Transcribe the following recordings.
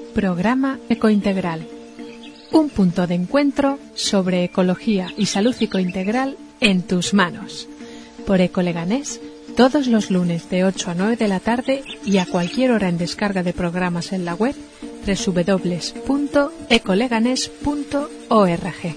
Programa Ecointegral. Un punto de encuentro sobre ecología y salud ecointegral en tus manos. Por Ecoleganés, todos los lunes de 8 a 9 de la tarde y a cualquier hora en descarga de programas en la web www.ecoleganes.org.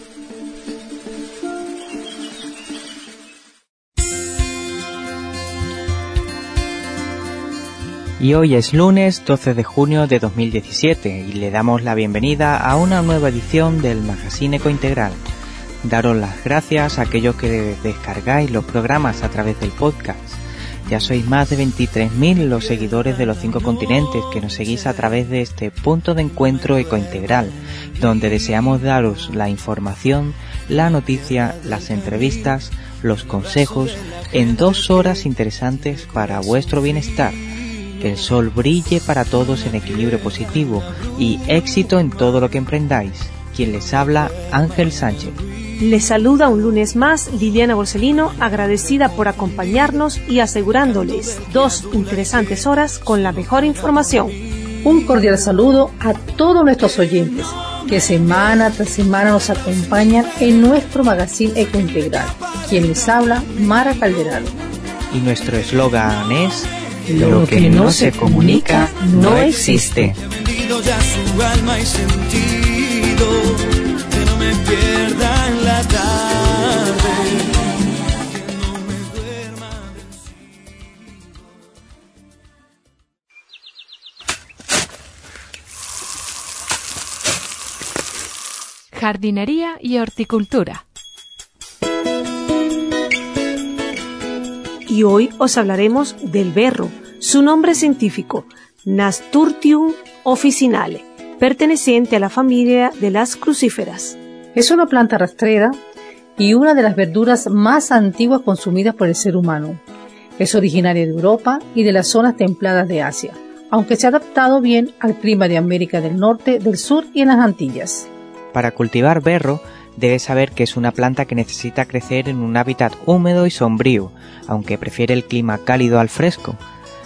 Y hoy es lunes 12 de junio de 2017 y le damos la bienvenida a una nueva edición del Magazine Ecointegral. Daros las gracias a aquellos que descargáis los programas a través del podcast. Ya sois más de 23.000 los seguidores de los 5 continentes que nos seguís a través de este punto de encuentro ecointegral, donde deseamos daros la información, la noticia, las entrevistas, los consejos en 2 horas interesantes para vuestro bienestar. Que el sol brille para todos en equilibrio positivo y éxito en todo lo que emprendáis. Quien les habla, Ángel Sánchez. Les saluda un lunes más Liliana Borsellino, agradecida por acompañarnos y asegurándoles 2 interesantes horas con la mejor información. Un cordial saludo a todos nuestros oyentes que semana tras semana nos acompañan en nuestro Magazine Ecointegral. Quien les habla, Mara Calderano. Y nuestro eslogan es: lo que no se comunica no existe. Bienvenido ya su alma y sentido, que no me pierda en la tarde, que no me duerma vencido. Jardinería y horticultura. Y hoy os hablaremos del berro, su nombre científico, Nasturtium officinale, perteneciente a la familia de las crucíferas. Es una planta rastrera y una de las verduras más antiguas consumidas por el ser humano. Es originaria de Europa y de las zonas templadas de Asia, aunque se ha adaptado bien al clima de América del Norte, del Sur y en las Antillas. Para cultivar berro, debes saber que es una planta que necesita crecer en un hábitat húmedo y sombrío, aunque prefiere el clima cálido al fresco.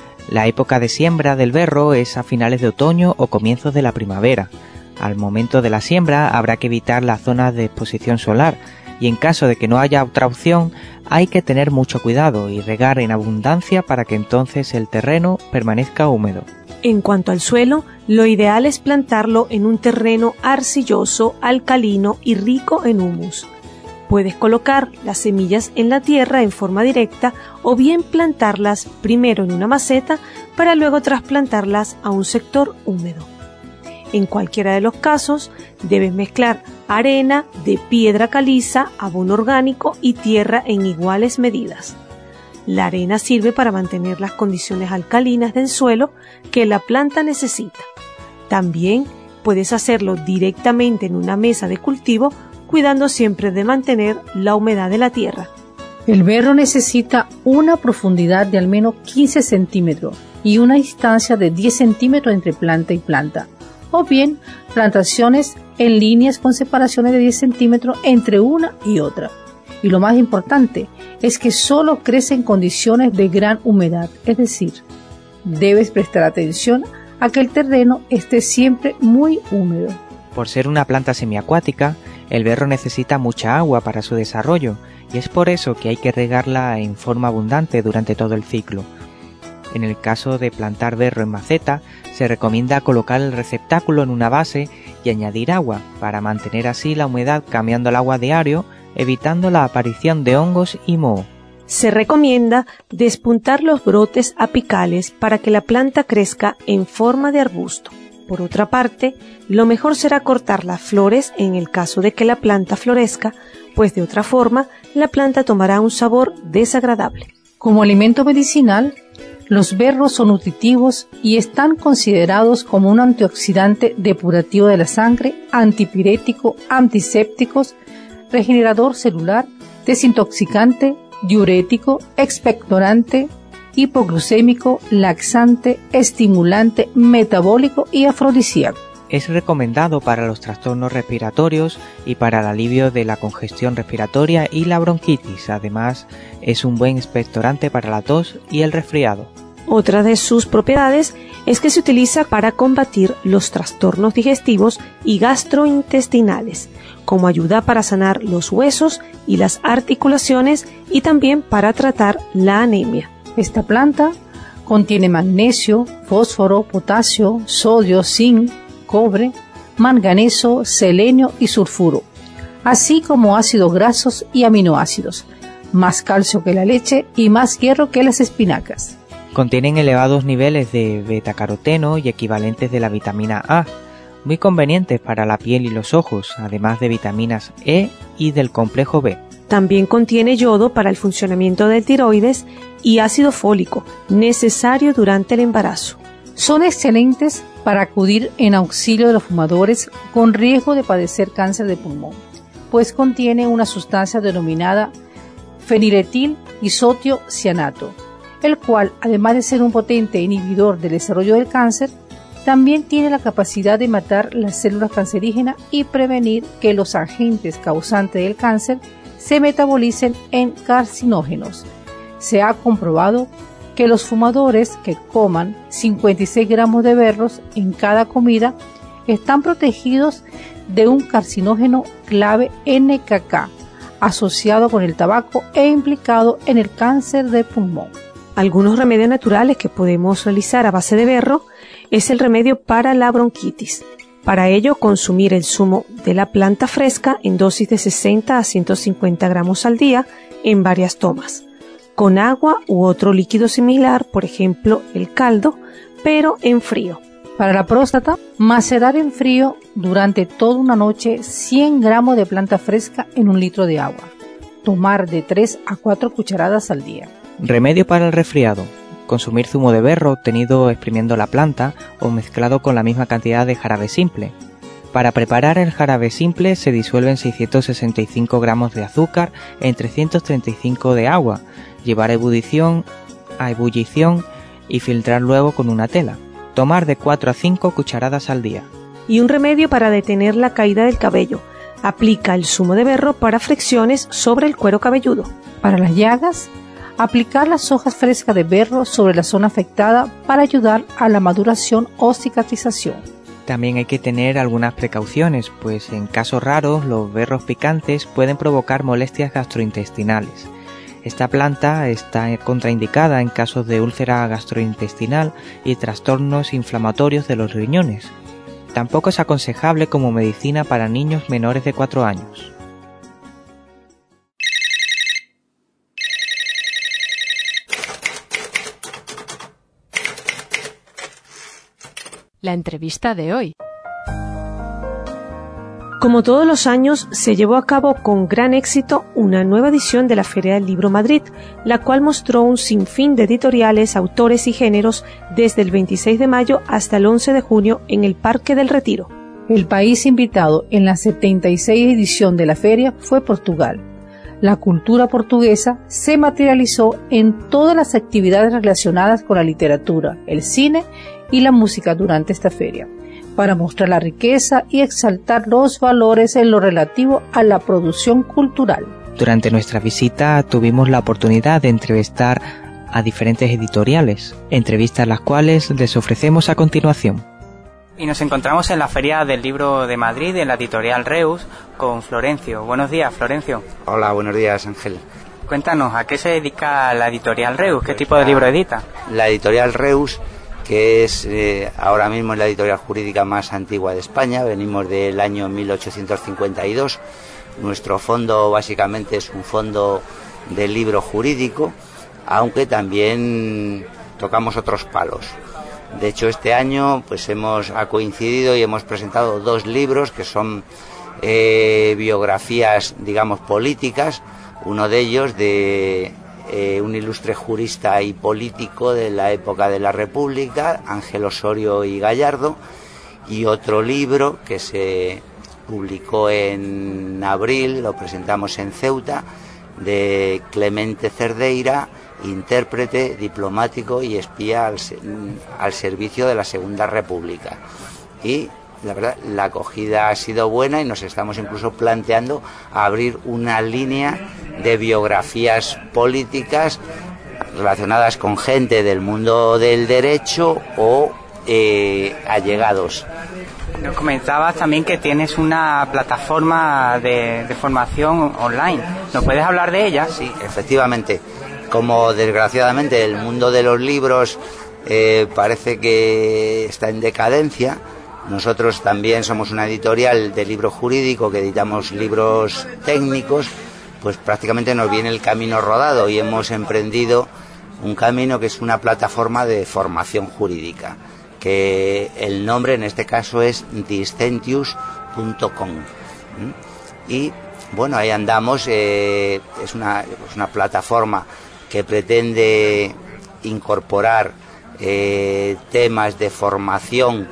La época de siembra del berro es a finales de otoño o comienzos de la primavera. Al momento de la siembra habrá que evitar las zonas de exposición solar y en caso de que no haya otra opción hay que tener mucho cuidado y regar en abundancia para que entonces el terreno permanezca húmedo. En cuanto al suelo, lo ideal es plantarlo en un terreno arcilloso, alcalino y rico en humus. Puedes colocar las semillas en la tierra en forma directa o bien plantarlas primero en una maceta para luego trasplantarlas a un sector húmedo. En cualquiera de los casos, debes mezclar arena de piedra caliza, abono orgánico y tierra en iguales medidas. La arena sirve para mantener las condiciones alcalinas del suelo que la planta necesita. También puedes hacerlo directamente en una mesa de cultivo, cuidando siempre de mantener la humedad de la tierra. El berro necesita una profundidad de al menos 15 centímetros y una distancia de 10 centímetros entre planta y planta, o bien plantaciones en líneas con separaciones de 10 centímetros entre una y otra. Y lo más importante es que solo crece en condiciones de gran humedad, es decir, debes prestar atención a que el terreno esté siempre muy húmedo. Por ser una planta semiacuática, el berro necesita mucha agua para su desarrollo y es por eso que hay que regarla en forma abundante durante todo el ciclo. En el caso de plantar berro en maceta, se recomienda colocar el receptáculo en una base y añadir agua para mantener así la humedad cambiando el agua diario, evitando la aparición de hongos y moho. Se recomienda despuntar los brotes apicales para que la planta crezca en forma de arbusto. Por otra parte, lo mejor será cortar las flores en el caso de que la planta florezca, pues de otra forma la planta tomará un sabor desagradable. Como alimento medicinal, los berros son nutritivos y están considerados como un antioxidante depurativo de la sangre, antipirético, antisépticos, regenerador celular, desintoxicante, diurético, expectorante, hipoglucémico, laxante, estimulante, metabólico y afrodisíaco. Es recomendado para los trastornos respiratorios y para el alivio de la congestión respiratoria y la bronquitis. Además, es un buen expectorante para la tos y el resfriado. Otra de sus propiedades es que se utiliza para combatir los trastornos digestivos y gastrointestinales, como ayuda para sanar los huesos y las articulaciones y también para tratar la anemia. Esta planta contiene magnesio, fósforo, potasio, sodio, zinc, cobre, manganeso, selenio y sulfuro, así como ácidos grasos y aminoácidos, más calcio que la leche y más hierro que las espinacas. Contienen elevados niveles de betacaroteno y equivalentes de la vitamina A, muy convenientes para la piel y los ojos, además de vitaminas E y del complejo B. También contiene yodo para el funcionamiento del tiroides y ácido fólico, necesario durante el embarazo. Son excelentes para acudir en auxilio de los fumadores con riesgo de padecer cáncer de pulmón, pues contiene una sustancia denominada feniletil isocianato, el cual, además de ser un potente inhibidor del desarrollo del cáncer, también tiene la capacidad de matar las células cancerígenas y prevenir que los agentes causantes del cáncer se metabolicen en carcinógenos. Se ha comprobado que los fumadores que coman 56 gramos de berros en cada comida están protegidos de un carcinógeno clave NKK, asociado con el tabaco e implicado en el cáncer de pulmón. Algunos remedios naturales que podemos realizar a base de berro es el remedio para la bronquitis. Para ello, consumir el zumo de la planta fresca en dosis de 60 a 150 gramos al día en varias tomas, con agua u otro líquido similar, por ejemplo el caldo, pero en frío. Para la próstata, macerar en frío durante toda una noche 100 gramos de planta fresca en 1 litro de agua. Tomar de 3 a 4 cucharadas al día. Remedio para el resfriado. Consumir zumo de berro obtenido exprimiendo la planta o mezclado con la misma cantidad de jarabe simple. Para preparar el jarabe simple se disuelven 665 gramos de azúcar en 335 de agua, llevar a ebullición y filtrar luego con una tela. Tomar de 4 a 5 cucharadas al día. Y un remedio para detener la caída del cabello. Aplica el zumo de berro para fricciones sobre el cuero cabelludo. Para las llagas, aplicar las hojas frescas de berro sobre la zona afectada para ayudar a la maduración o cicatrización. También hay que tener algunas precauciones, pues en casos raros los berros picantes pueden provocar molestias gastrointestinales. Esta planta está contraindicada en casos de úlcera gastrointestinal y trastornos inflamatorios de los riñones. Tampoco es aconsejable como medicina para niños menores de 4 años. La entrevista de hoy. Como todos los años, se llevó a cabo con gran éxito una nueva edición de la Feria del Libro Madrid, la cual mostró un sinfín de editoriales, autores y géneros desde el 26 de mayo hasta el 11 de junio en el Parque del Retiro. El país invitado en la 76 edición de la feria fue Portugal. La cultura portuguesa se materializó en todas las actividades relacionadas con la literatura, el cine y la música durante esta feria, para mostrar la riqueza y exaltar los valores en lo relativo a la producción cultural. Durante nuestra visita tuvimos la oportunidad de entrevistar a diferentes editoriales, entrevistas las cuales les ofrecemos a continuación. Y nos encontramos en la Feria del Libro de Madrid, en la editorial Reus, con Florencio. Buenos días, Florencio. Hola, buenos días, Ángel. Cuéntanos, ¿a qué se dedica la editorial Reus? ¿Qué tipo de libro edita? La editorial Reus, que es ahora mismo la editorial jurídica más antigua de España, venimos del año 1852. Nuestro fondo básicamente es un fondo de libro jurídico, aunque también tocamos otros palos. De hecho, este año pues ha coincidido y hemos presentado 2 libros que son biografías, digamos, políticas. Uno de ellos de un ilustre jurista y político de la época de la República, Ángel Osorio y Gallardo, y otro libro que se publicó en abril, lo presentamos en Ceuta, de Clemente Cerdeira, intérprete, diplomático y espía al servicio de la Segunda República. Y la verdad, la acogida ha sido buena y nos estamos incluso planteando abrir una línea de biografías políticas relacionadas con gente del mundo del derecho o allegados. Nos comentabas también que tienes una plataforma de formación online. ¿Nos puedes hablar de ella? Sí, efectivamente. Como desgraciadamente el mundo de los libros parece que está en decadencia, nosotros también somos una editorial de libro jurídico que editamos libros técnicos, pues prácticamente nos viene el camino rodado y hemos emprendido un camino que es una plataforma de formación jurídica, que el nombre en este caso es Dissentius.com. Y bueno, ahí andamos. Es una plataforma que pretende incorporar temas de formación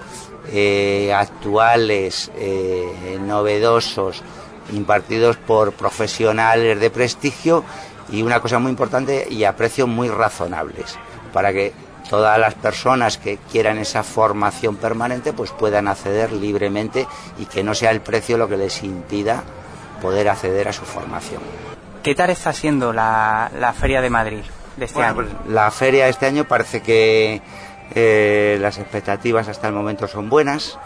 actuales, novedosos, impartidos por profesionales de prestigio, y una cosa muy importante, y a precios muy razonables, para que todas las personas que quieran esa formación permanente pues puedan acceder libremente y que no sea el precio lo que les impida poder acceder a su formación. ¿Qué tal está siendo la Feria de Madrid de este año? Pues, la feria de este año parece que las expectativas hasta el momento son buenas.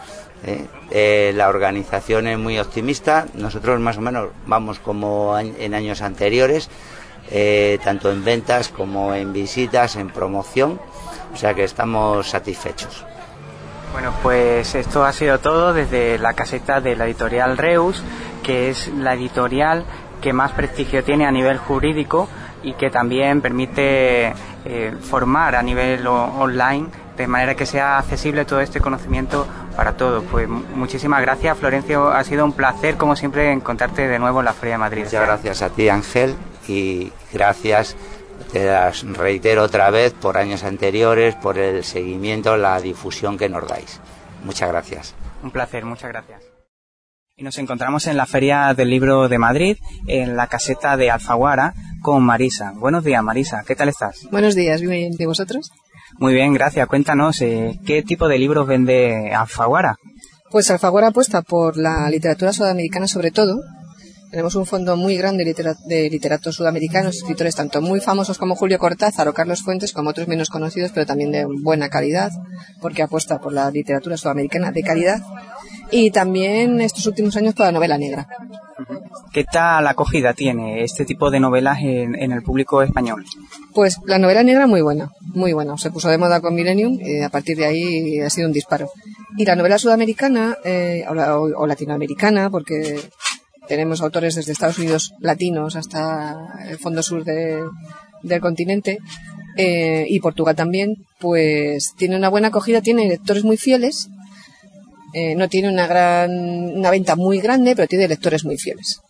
La organización es muy optimista. Nosotros más o menos vamos como en años anteriores, tanto en ventas como en visitas, en promoción, o sea que estamos satisfechos. Bueno, pues esto ha sido todo desde la caseta de la editorial Reus, que es la editorial que más prestigio tiene a nivel jurídico y que también permite formar a nivel online, de manera que sea accesible todo este conocimiento para todos. Pues muchísimas gracias, Florencio, ha sido un placer como siempre encontrarte de nuevo en la Feria de Madrid. Muchas gracias a ti, Ángel, y gracias, te las reitero otra vez, por años anteriores, por el seguimiento, la difusión que nos dais. Muchas gracias. Un placer, muchas gracias. Y nos encontramos en la Feria del Libro de Madrid, en la caseta de Alfaguara, con Marisa. Buenos días, Marisa, ¿qué tal estás? Buenos días, bien, ¿y vosotros? Muy bien, gracias. Cuéntanos, ¿qué tipo de libros vende Alfaguara? Pues Alfaguara apuesta por la literatura sudamericana sobre todo. Tenemos un fondo muy grande de literatos sudamericanos, escritores tanto muy famosos como Julio Cortázar o Carlos Fuentes, como otros menos conocidos, pero también de buena calidad, porque apuesta por la literatura sudamericana de calidad. Y también estos últimos años por la novela negra. ¿Qué tal acogida tiene este tipo de novelas en el público español? Pues la novela negra muy buena, muy buena. Se puso de moda con Millennium y a partir de ahí ha sido un disparo. Y la novela sudamericana o latinoamericana, porque tenemos autores desde Estados Unidos latinos hasta el fondo sur del continente, y Portugal también, pues tiene una buena acogida, tiene lectores muy fieles. No tiene una venta muy grande, pero tiene lectores muy fieles.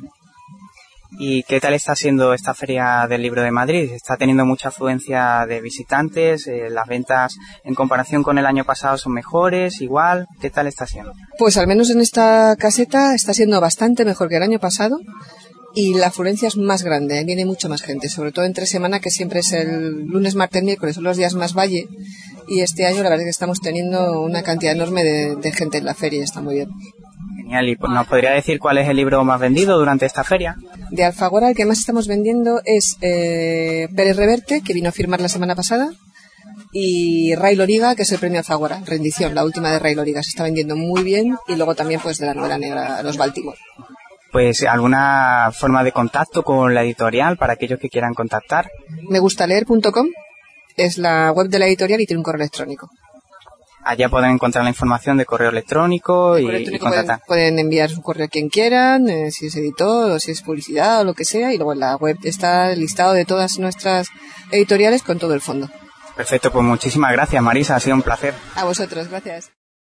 ¿Y qué tal está siendo esta Feria del Libro de Madrid? ¿Está teniendo mucha afluencia de visitantes? ¿Las ventas en comparación con el año pasado son mejores? ¿Igual? ¿Qué tal está siendo? Pues al menos en esta caseta está siendo bastante mejor que el año pasado y la afluencia es más grande, viene mucha más gente, sobre todo entre semana, que siempre es el lunes, martes, miércoles, son los días más valle. Y este año la verdad es que estamos teniendo una cantidad enorme de gente en la feria y está muy bien. Genial. ¿Y nos podría decir cuál es el libro más vendido durante esta feria? De Alfaguara el que más estamos vendiendo es Pérez Reverte, que vino a firmar la semana pasada, y Ray Loriga, que es el premio Alfaguara, Rendición, la última de Ray Loriga. Se está vendiendo muy bien, y luego también pues de la novela negra Los Baltimore. Pues alguna forma de contacto con la editorial para aquellos que quieran contactar. megustaleer.com es la web de la editorial y tiene un correo electrónico. Allá pueden encontrar la información de correo electrónico y contactar. Pueden enviar su correo a quien quieran, si es editor o si es publicidad o lo que sea, y luego en la web está el listado de todas nuestras editoriales con todo el fondo. Perfecto, pues muchísimas gracias, Marisa, ha sido un placer. A vosotros, gracias.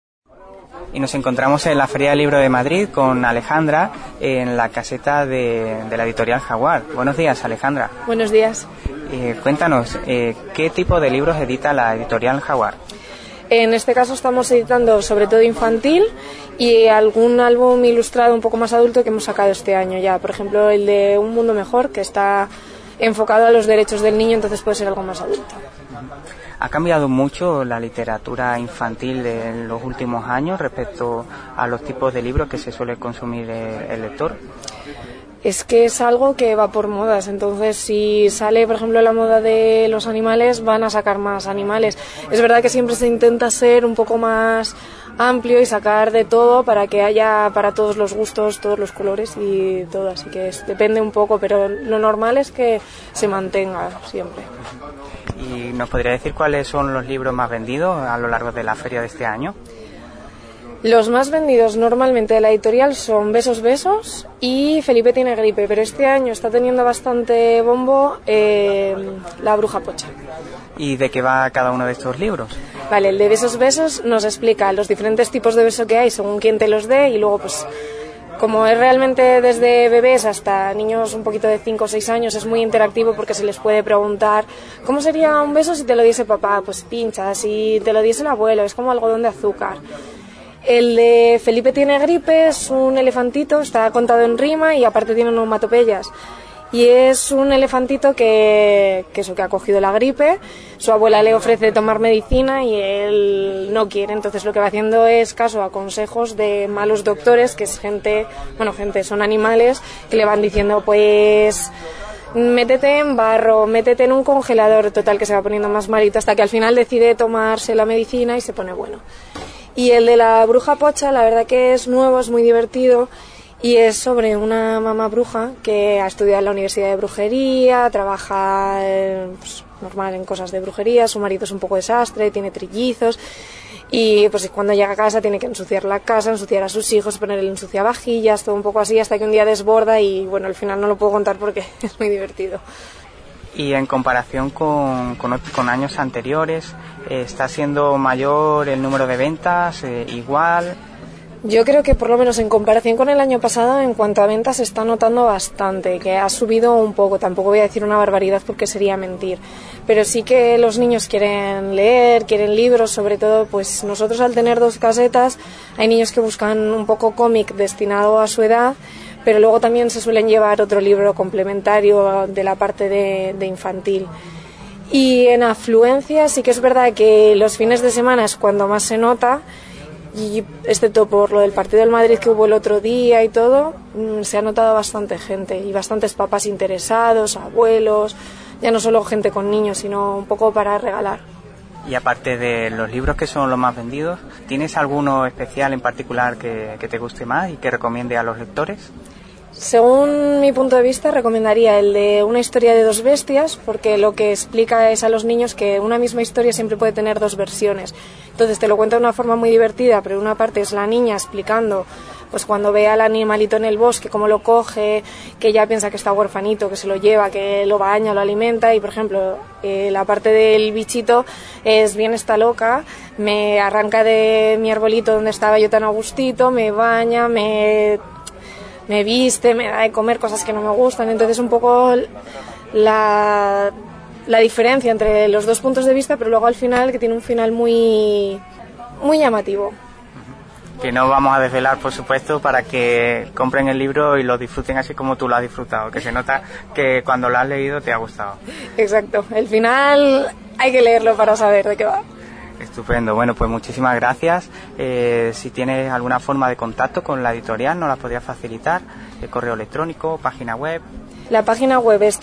Y nos encontramos en la Feria del Libro de Madrid con Alejandra en la caseta de la editorial Jaguar. Buenos días, Alejandra. Buenos días. Cuéntanos, ¿qué tipo de libros edita la editorial Jaguar? En este caso estamos editando sobre todo infantil y algún álbum ilustrado un poco más adulto que hemos sacado este año ya. Por ejemplo, el de Un Mundo Mejor, que está enfocado a los derechos del niño, entonces puede ser algo más adulto. ¿Ha cambiado mucho la literatura infantil en los últimos años respecto a los tipos de libros que se suele consumir el lector? es que es algo que va por modas. Entonces, si sale, por ejemplo, la moda de los animales, van a sacar más animales. Es verdad que siempre se intenta ser un poco más amplio y sacar de todo para que haya para todos los gustos, todos los colores y todo. Así que depende un poco, pero lo normal es que se mantenga siempre. ¿Y nos podría decir cuáles son los libros más vendidos a lo largo de la feria de este año? Los más vendidos normalmente de la editorial son Besos Besos y Felipe tiene gripe, pero este año está teniendo bastante bombo La Bruja Pocha. ¿Y de qué va cada uno de estos libros? Vale, el de Besos Besos nos explica los diferentes tipos de beso que hay según quien te los dé y luego pues como es realmente desde bebés hasta niños un poquito de 5 o 6 años, es muy interactivo porque se les puede preguntar ¿cómo sería un beso si te lo diese papá? Pues pincha, si te lo diese el abuelo, es como algodón de azúcar. El de Felipe tiene gripe es un elefantito, está contado en rima y aparte tiene onomatopeyas. Y es un elefantito que ha cogido la gripe, su abuela le ofrece tomar medicina y él no quiere, entonces lo que va haciendo es caso a consejos de malos doctores, que es son animales, que le van diciendo pues métete en barro, métete en un congelador, total que se va poniendo más malito hasta que al final decide tomarse la medicina y se pone bueno. Y el de La Bruja Pocha, la verdad que es nuevo, es muy divertido y es sobre una mamá bruja que ha estudiado en la Universidad de Brujería, trabaja normal en cosas de brujería, su marido es un poco desastre, tiene trillizos y pues cuando llega a casa tiene que ensuciar la casa, ensuciar a sus hijos, poner el ensuciavajillas, todo un poco así hasta que un día desborda y bueno, al final no lo puedo contar porque es muy divertido. Y en comparación con años anteriores, ¿está siendo mayor el número de ventas? ¿Igual? Yo creo que por lo menos en comparación con el año pasado, en cuanto a ventas se está notando bastante, que ha subido un poco, tampoco voy a decir una barbaridad porque sería mentir, pero sí que los niños quieren leer, quieren libros, sobre todo pues nosotros al tener 2 casetas, hay niños que buscan un poco cómic destinado a su edad, pero luego también se suelen llevar otro libro complementario de la parte de infantil. Y en afluencia sí que es verdad que los fines de semana es cuando más se nota, y excepto por lo del partido del Madrid que hubo el otro día y todo, se ha notado bastante gente y bastantes papás interesados, abuelos, ya no solo gente con niños, sino un poco para regalar. Y aparte de los libros que son los más vendidos, ¿tienes alguno especial en particular que te guste más y que recomiende a los lectores? Según mi punto de vista, recomendaría el de Una historia de 2 bestias, porque lo que explica es a los niños que una misma historia siempre puede tener 2 versiones. Entonces te lo cuenta de una forma muy divertida, pero una parte es la niña explicando pues cuando ve al animalito en el bosque, cómo lo coge, que ella piensa que está huerfanito, que se lo lleva, que lo baña, lo alimenta, y por ejemplo, la parte del bichito es bien está loca, me arranca de mi arbolito donde estaba yo tan a gustito, me baña, me viste, me da de comer cosas que no me gustan, entonces un poco la diferencia entre los 2 puntos de vista, pero luego al final que tiene un final muy, muy llamativo. Que no vamos a desvelar, por supuesto, para que compren el libro y lo disfruten así como tú lo has disfrutado, que se nota que cuando lo has leído te ha gustado. Exacto, el final hay que leerlo para saber de qué va. Estupendo, bueno, pues muchísimas gracias. Si tienes alguna forma de contacto con la editorial, ¿nos la podrías facilitar? Correo electrónico, página web. La página web es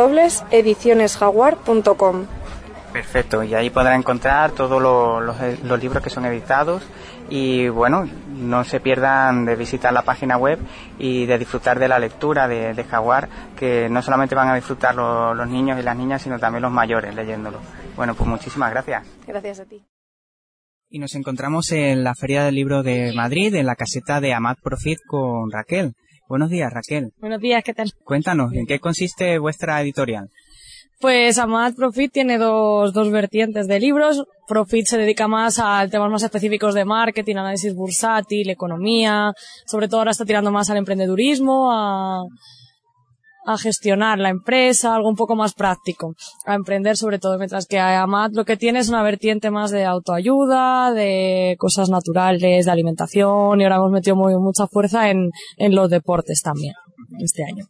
www.edicionesjaguar.com. Perfecto, y ahí podrá encontrar todos los libros que son editados y bueno, no se pierdan de visitar la página web y de disfrutar de la lectura de Jaguar, que no solamente van a disfrutar los niños y las niñas, sino también los mayores leyéndolo. Bueno, pues muchísimas gracias. Gracias a ti. Y nos encontramos en la Feria del Libro de Madrid, en la caseta de Amat Profit con Raquel. Buenos días, Raquel. Buenos días, ¿qué tal? Cuéntanos, ¿en qué consiste vuestra editorial? Pues Amat Profit tiene dos vertientes de libros. Profit se dedica más a temas más específicos de marketing, análisis bursátil, economía. Sobre todo ahora está tirando más al emprendedurismo, a gestionar la empresa, algo un poco más práctico, a emprender sobre todo, mientras que Amat lo que tiene es una vertiente más de autoayuda, de cosas naturales, de alimentación, y ahora hemos metido mucha fuerza en los deportes también este año.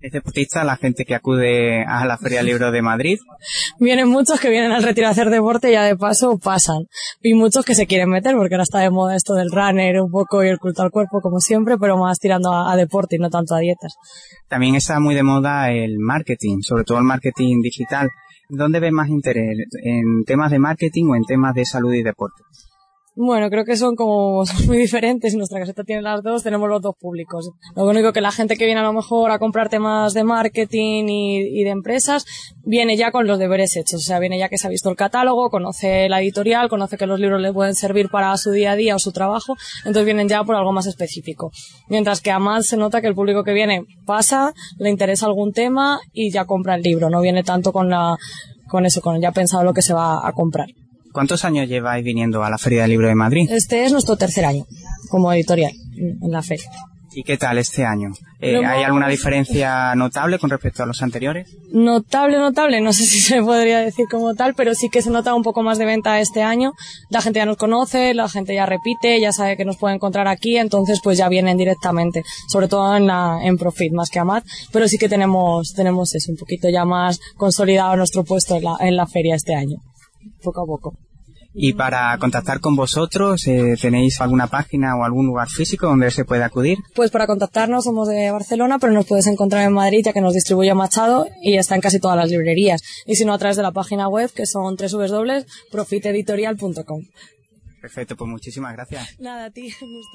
¿Es deportista la gente que acude a la Feria del Libro de Madrid? Vienen muchos que vienen al Retiro a hacer deporte y ya de paso pasan. Y muchos que se quieren meter, porque ahora está de moda esto del runner un poco y el culto al cuerpo como siempre, pero más tirando a deporte y no tanto a dietas. También está muy de moda el marketing, sobre todo el marketing digital. ¿Dónde ves más interés? ¿En temas de marketing o en temas de salud y deporte? Bueno, creo que son muy diferentes. Nuestra caseta tiene las dos, tenemos los dos públicos. Lo único que la gente que viene a lo mejor a comprar temas de marketing y de empresas, viene ya con los deberes hechos. O sea, viene ya que se ha visto el catálogo, conoce la editorial, conoce que los libros le pueden servir para su día a día o su trabajo, entonces vienen ya por algo más específico. Mientras que además se nota que el público que viene pasa, le interesa algún tema y ya compra el libro. No viene tanto con ya pensado lo que se va a comprar. ¿Cuántos años lleváis viniendo a la Feria del Libro de Madrid? Este es nuestro tercer año como editorial en la feria. ¿Y qué tal este año? ¿Hay alguna diferencia notable con respecto a los anteriores? Notable, no sé si se podría decir como tal, pero sí que se nota un poco más de venta este año. La gente ya nos conoce, la gente ya repite, ya sabe que nos puede encontrar aquí, entonces pues ya vienen directamente, sobre todo en Profit más que Amat, pero sí que tenemos eso, un poquito ya más consolidado nuestro puesto en la feria este año. Poco a poco. Y para contactar con vosotros, ¿tenéis alguna página o algún lugar físico donde se puede acudir? Pues para contactarnos somos de Barcelona, pero nos puedes encontrar en Madrid, ya que nos distribuye Machado y está en casi todas las librerías. Y si no, a través de la página web, que son www.profiteditorial.com. Perfecto, pues muchísimas gracias. Nada, a ti, un gusto.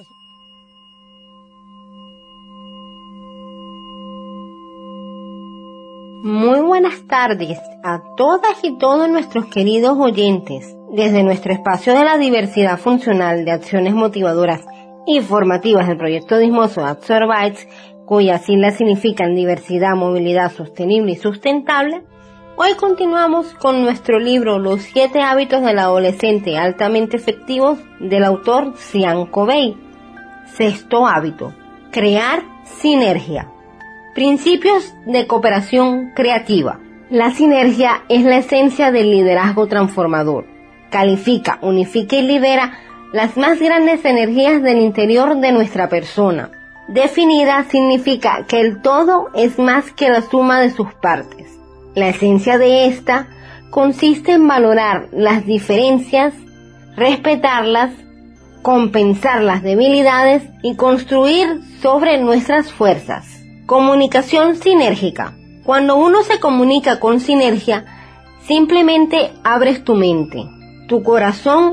Muy buenas tardes a todas y todos nuestros queridos oyentes. Desde nuestro espacio de la diversidad funcional de acciones motivadoras y formativas del proyecto Dismoso Absorbites, cuyas siglas significan diversidad, movilidad sostenible y sustentable, hoy continuamos con nuestro libro Los 7 hábitos del adolescente altamente efectivos del autor Cian Covey. Sexto hábito: crear sinergia. Principios de cooperación creativa. La sinergia es la esencia del liderazgo transformador. Califica, unifica y libera las más grandes energías del interior de nuestra persona. Definida significa que el todo es más que la suma de sus partes. La esencia de esta consiste en valorar las diferencias, respetarlas, compensar las debilidades y construir sobre nuestras fuerzas. Comunicación sinérgica. Cuando uno se comunica con sinergia, simplemente abres tu mente, tu corazón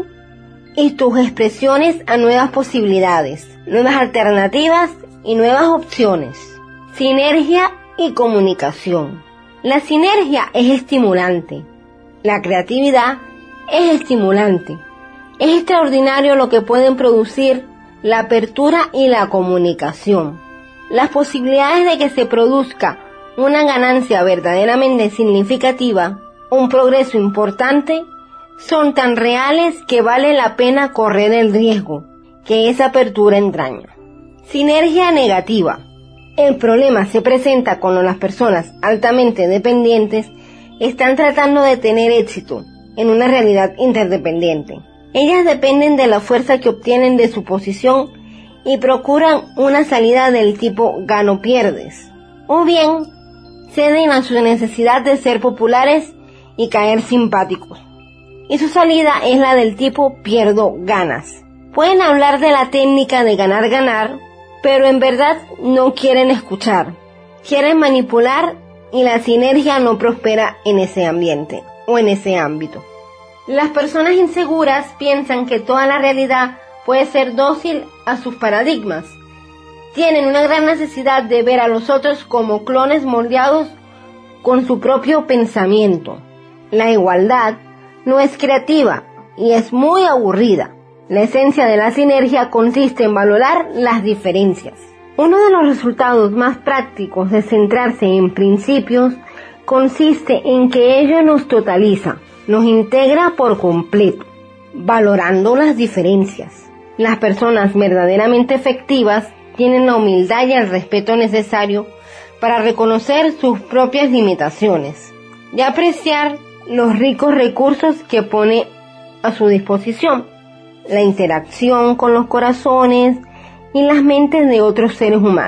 y tus expresiones a nuevas posibilidades, nuevas alternativas y nuevas opciones. Sinergia y comunicación. La sinergia es estimulante. La creatividad es estimulante. Es extraordinario lo que pueden producir la apertura y la comunicación. Las posibilidades de que se produzca una ganancia verdaderamente significativa, un progreso importante, son tan reales que vale la pena correr el riesgo que esa apertura entraña. Sinergia negativa. El problema se presenta cuando las personas altamente dependientes están tratando de tener éxito en una realidad interdependiente. Ellas dependen de la fuerza que obtienen de su posición y procuran una salida del tipo gano-pierdes, o bien ceden a su necesidad de ser populares y caer simpáticos, y su salida es la del tipo pierdo-ganas. Pueden hablar de la técnica de ganar-ganar, pero en verdad no quieren escuchar, quieren manipular y la sinergia no prospera en ese ambiente o en ese ámbito. Las personas inseguras piensan que toda la realidad puede ser dócil a sus paradigmas. Tienen una gran necesidad de ver a los otros como clones moldeados con su propio pensamiento. La igualdad no es creativa y es muy aburrida. La esencia de la sinergia consiste en valorar las diferencias. Uno de los resultados más prácticos de centrarse en principios consiste en que ello nos totaliza, nos integra por completo, valorando las diferencias. Las personas verdaderamente efectivas tienen la humildad y el respeto necesario para reconocer sus propias limitaciones y apreciar los ricos recursos que pone a su disposición, la interacción con los corazones y las mentes de otros seres humanos.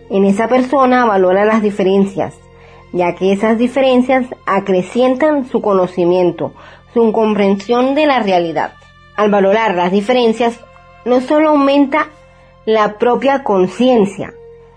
En esa persona valora las diferencias, ya que esas diferencias acrecientan su conocimiento, su comprensión de la realidad. Al valorar las diferencias, no solo aumenta la propia conciencia,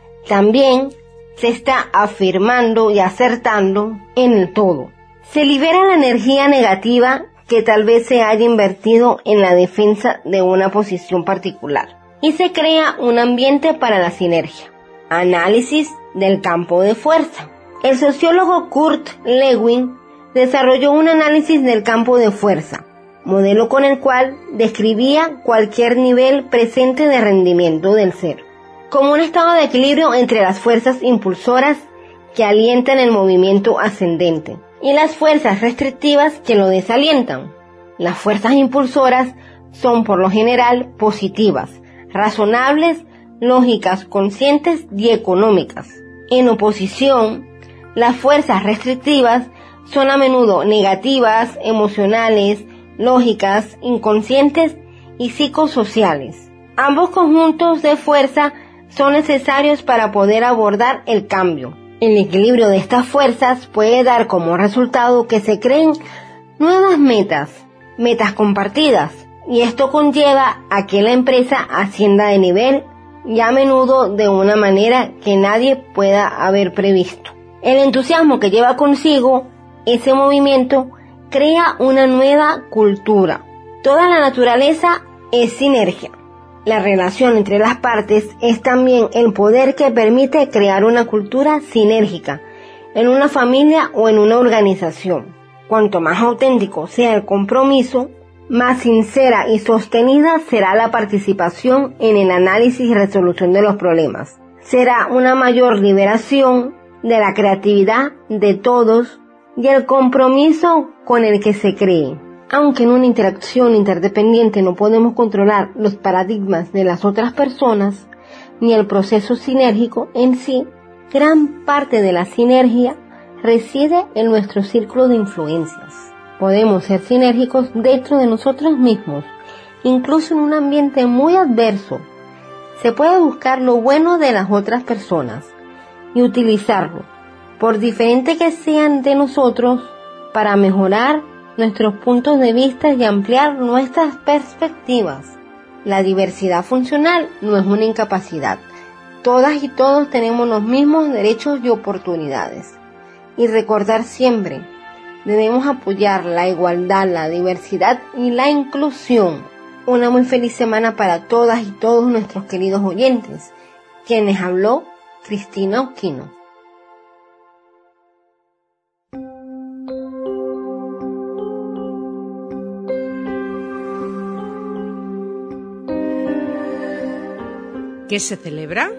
también se está afirmando y acertando en el todo. Se libera la energía negativa que tal vez se haya invertido en la defensa de una posición particular y se crea un ambiente para la sinergia. Análisis del campo de fuerza. El sociólogo Kurt Lewin desarrolló un análisis del campo de fuerza, modelo con el cual describía cualquier nivel presente de rendimiento del ser, como un estado de equilibrio entre las fuerzas impulsoras que alientan el movimiento ascendente y las fuerzas restrictivas que lo desalientan. Las fuerzas impulsoras son por lo general positivas, razonables, lógicas, conscientes y económicas. En oposición, las fuerzas restrictivas son a menudo negativas, emocionales, lógicas, inconscientes y psicosociales. Ambos conjuntos de fuerza son necesarios para poder abordar el cambio. El equilibrio de estas fuerzas puede dar como resultado que se creen nuevas metas compartidas, y esto conlleva a que la empresa ascienda de nivel y a menudo de una manera que nadie pueda haber previsto. El entusiasmo que lleva consigo ese movimiento crea una nueva cultura. Toda la naturaleza es sinergia. La relación entre las partes es también el poder que permite crear una cultura sinérgica en una familia o en una organización. Cuanto más auténtico sea el compromiso, más sincera y sostenida será la participación en el análisis y resolución de los problemas. Será una mayor liberación de la creatividad de todos y el compromiso con el que se cree. Aunque en una interacción interdependiente no podemos controlar los paradigmas de las otras personas, ni el proceso sinérgico en sí, gran parte de la sinergia reside en nuestro círculo de influencias. Podemos ser sinérgicos dentro de nosotros mismos, incluso en un ambiente muy adverso. Se puede buscar lo bueno de las otras personas y utilizarlo, por diferente que sean de nosotros, para mejorar nuestros puntos de vista y ampliar nuestras perspectivas. La diversidad funcional no es una incapacidad. Todas y todos tenemos los mismos derechos y oportunidades. Y recordar siempre, debemos apoyar la igualdad, la diversidad y la inclusión. Una muy feliz semana para todas y todos nuestros queridos oyentes. Quienes habló, Cristina Oquino. ¿Qué se celebra?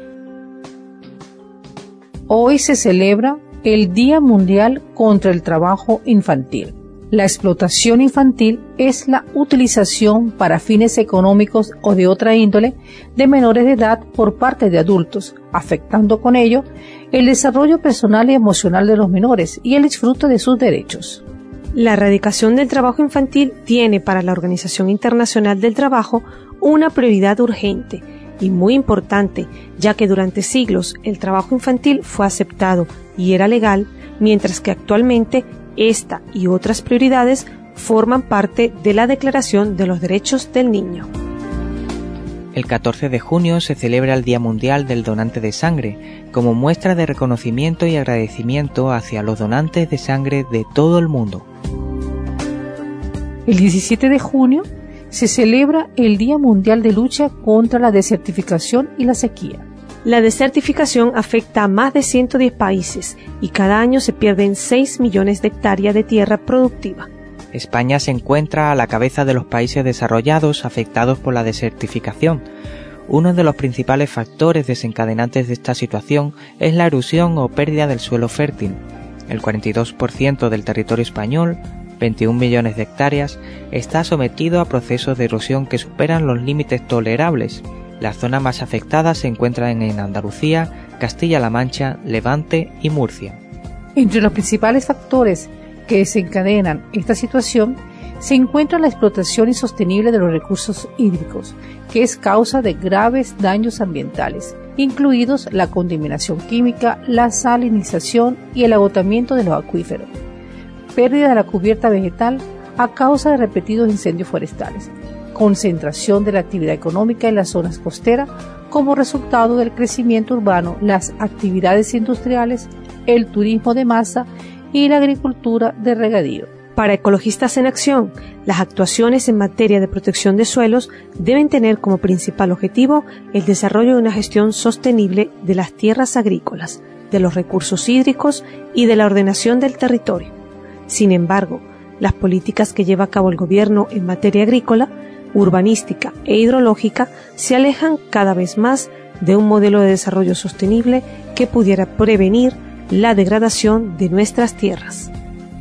Hoy se celebra el Día Mundial contra el Trabajo Infantil. La explotación infantil es la utilización para fines económicos o de otra índole de menores de edad por parte de adultos, afectando con ello el desarrollo personal y emocional de los menores y el disfrute de sus derechos. La erradicación del trabajo infantil tiene para la Organización Internacional del Trabajo una prioridad urgente y muy importante, ya que durante siglos el trabajo infantil fue aceptado y era legal, mientras que actualmente esta y otras prioridades forman parte de la Declaración de los Derechos del Niño. El 14 de junio se celebra el Día Mundial del Donante de Sangre, como muestra de reconocimiento y agradecimiento hacia los donantes de sangre de todo el mundo. El 17 de junio se celebra el Día Mundial de Lucha contra la Desertificación y la Sequía. La desertificación afecta a más de 110 países y cada año se pierden 6 millones de hectáreas de tierra productiva. España se encuentra a la cabeza de los países desarrollados afectados por la desertificación. Uno de los principales factores desencadenantes de esta situación es la erosión o pérdida del suelo fértil. El 42% del territorio español, 21 millones de hectáreas, está sometido a procesos de erosión que superan los límites tolerables. Las zonas más afectadas se encuentran en Andalucía, Castilla-La Mancha, Levante y Murcia. Entre los principales factores que desencadenan esta situación se encuentra la explotación insostenible de los recursos hídricos, que es causa de graves daños ambientales, incluidos la contaminación química, la salinización y el agotamiento de los acuíferos, pérdida de la cubierta vegetal a causa de repetidos incendios forestales, concentración de la actividad económica en las zonas costeras como resultado del crecimiento urbano, las actividades industriales, el turismo de masa y la agricultura de regadío. Para Ecologistas en Acción, las actuaciones en materia de protección de suelos deben tener como principal objetivo el desarrollo de una gestión sostenible de las tierras agrícolas, de los recursos hídricos y de la ordenación del territorio. Sin embargo, las políticas que lleva a cabo el Gobierno en materia agrícola, urbanística e hidrológica se alejan cada vez más de un modelo de desarrollo sostenible que pudiera prevenir la degradación de nuestras tierras.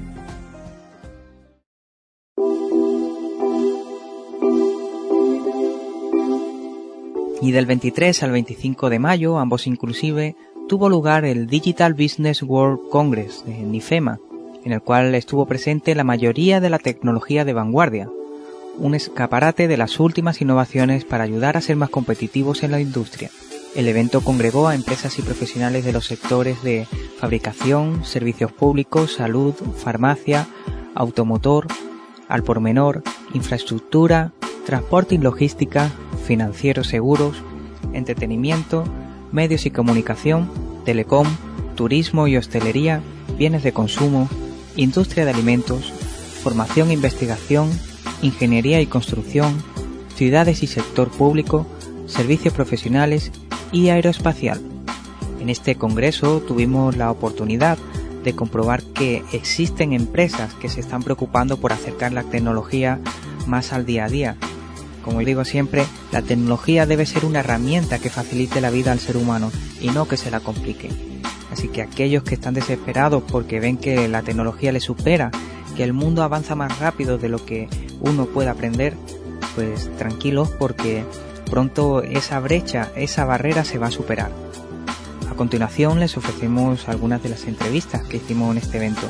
Y del 23 al 25 de mayo, ambos inclusive, tuvo lugar el Digital Business World Congress en IFEMA, en el cual estuvo presente la mayoría de la tecnología de vanguardia, un escaparate de las últimas innovaciones para ayudar a ser más competitivos en la industria. El evento congregó a empresas y profesionales de los sectores de fabricación, servicios públicos, salud, farmacia, automotor, al por menor, infraestructura, transporte y logística, financieros, seguros, entretenimiento, medios y comunicación, telecom, turismo y hostelería, bienes de consumo, industria de alimentos, formación e investigación, ingeniería y construcción, ciudades y sector público, servicios profesionales y aeroespacial. En este congreso tuvimos la oportunidad de comprobar que existen empresas que se están preocupando por acercar la tecnología más al día a día. Como digo siempre, la tecnología debe ser una herramienta que facilite la vida al ser humano y no que se la complique. Así que aquellos que están desesperados porque ven que la tecnología les supera, que el mundo avanza más rápido de lo que uno puede aprender, pues tranquilos porque pronto esa brecha, esa barrera se va a superar. A continuación les ofrecemos algunas de las entrevistas que hicimos en este evento.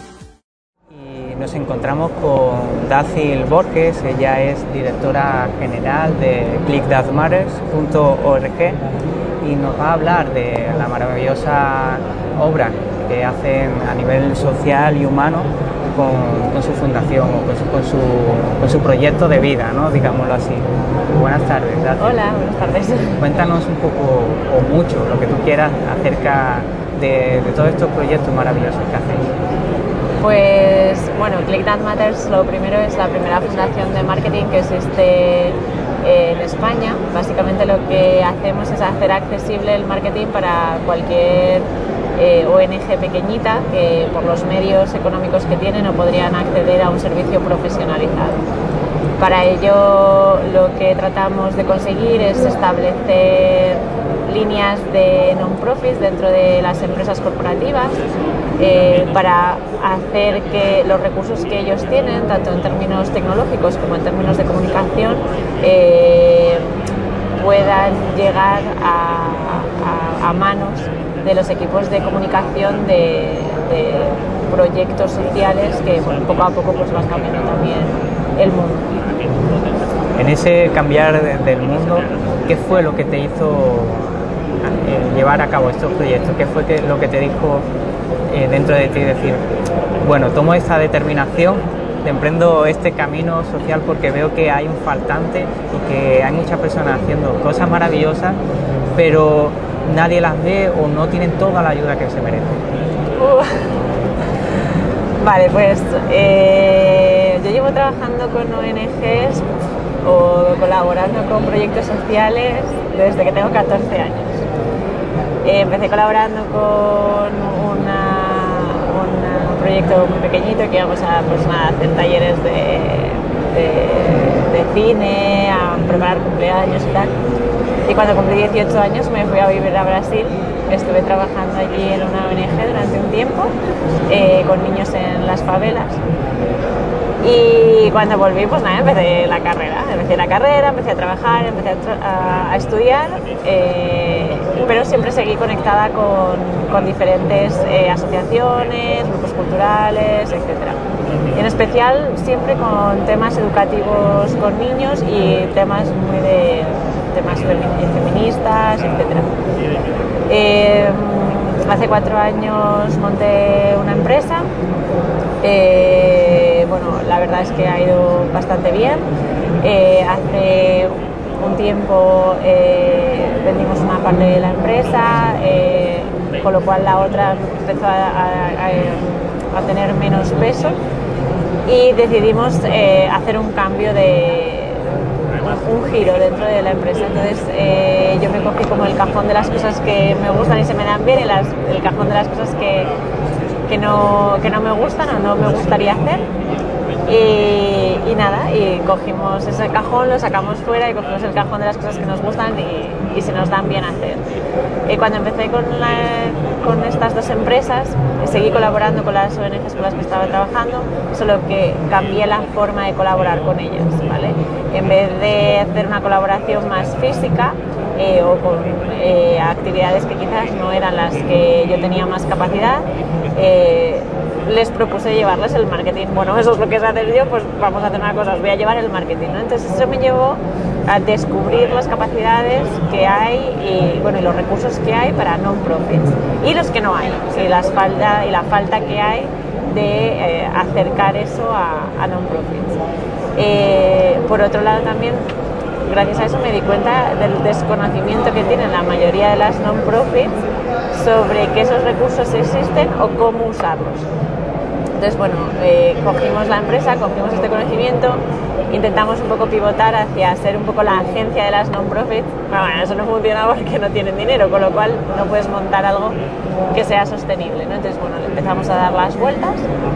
Y nos encontramos con Dácil Borges, ella es directora general de ClickThatMatters.org y nos va a hablar de la maravillosa obra que hacen a nivel social y humano con su fundación o con su proyecto de vida, ¿no? Digámoslo así. Buenas tardes, Dácil. Hola, buenas tardes. Cuéntanos un poco o mucho, lo que tú quieras, acerca de todos estos proyectos maravillosos que hacéis. Pues bueno, Click That Matters lo primero es la primera fundación de marketing que existe en España. Básicamente lo que hacemos es hacer accesible el marketing para cualquier ONG pequeñita que por los medios económicos que tiene no podrían acceder a un servicio profesionalizado. Para ello lo que tratamos de conseguir es establecer líneas de non-profits dentro de las empresas corporativas para hacer que los recursos que ellos tienen, tanto en términos tecnológicos como en términos de comunicación, puedan llegar a manos de los equipos de comunicación de proyectos sociales que bueno, poco a poco pues, van cambiando también el mundo. En ese cambiar del mundo, ¿qué fue lo que te hizo llevar a cabo estos proyectos? ¿Qué fue lo que te dijo dentro de ti decir, bueno, tomo esta determinación, emprendo este camino social porque veo que hay un faltante y que hay muchas personas haciendo cosas maravillosas, pero nadie las ve o no tienen toda la ayuda que se merecen? Vale, pues yo llevo trabajando con ONGs o colaborando con proyectos sociales desde que tengo 14 años. Empecé colaborando con un proyecto muy pequeñito que íbamos a hacer talleres de cine, a preparar cumpleaños y tal. Y cuando cumplí 18 años me fui a vivir a Brasil. Estuve trabajando allí en una ONG durante un tiempo con niños en las favelas. Y cuando volví, pues nada, empecé la carrera, empecé a trabajar, empecé a estudiar, pero siempre seguí conectada con diferentes asociaciones, grupos culturales, etc. En especial siempre con temas educativos con niños y temas muy de temas feministas, etc. Hace 4 años monté una empresa. Bueno, la verdad es que ha ido bastante bien. Hace un tiempo vendimos una parte de la empresa, con lo cual la otra empezó a tener menos peso y decidimos hacer un cambio un giro dentro de la empresa. Entonces yo me cogí como el cajón de las cosas que me gustan y se me dan bien y el cajón de las cosas que no me gustan o no me gustaría hacer. Y nada, y cogimos ese cajón, lo sacamos fuera y cogimos el cajón de las cosas que nos gustan y se nos dan bien hacer. Cuando empecé con estas 2 empresas, seguí colaborando con las ONGs con las que estaba trabajando, solo que cambié la forma de colaborar con ellas, ¿vale? En vez de hacer una colaboración más física o con actividades que quizás no eran las que yo tenía más capacidad, les propuse llevarles el marketing. Bueno, eso es lo que es hacer yo, pues vamos a hacer una cosa, os voy a llevar el marketing, ¿no? Entonces eso me llevó a descubrir las capacidades que hay y, bueno, y los recursos que hay para non-profits y los que no hay, y la falta que hay de acercar eso a non-profits. Por otro lado también, gracias a eso me di cuenta del desconocimiento que tienen la mayoría de las non-profits sobre que esos recursos existen o cómo usarlos. Entonces, bueno, cogimos la empresa, cogimos este conocimiento, intentamos un poco pivotar hacia ser un poco la agencia de las non-profits. Bueno, eso no funciona porque no tienen dinero, con lo cual no puedes montar algo que sea sostenible, ¿no? Entonces, bueno, le empezamos a dar las vueltas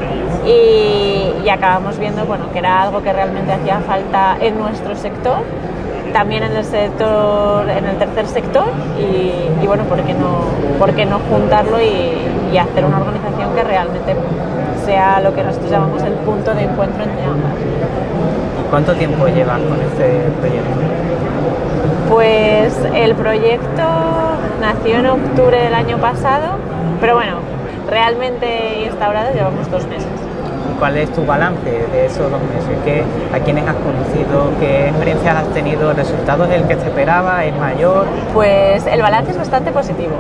y acabamos viendo, bueno, que era algo que realmente hacía falta en nuestro sector, también en el tercer sector y bueno, ¿por qué no juntarlo y hacer una organización que realmente sea lo que nosotros llamamos el punto de encuentro entre ambas? ¿Cuánto tiempo llevas con este proyecto? Pues el proyecto nació en octubre del año pasado, pero bueno, realmente instaurado llevamos 2 meses. ¿Cuál es tu balance de esos 2 meses? ¿A quiénes has conocido? ¿Qué experiencias has tenido? ¿El resultado es el que te esperaba? ¿Es mayor? Pues el balance es bastante positivo.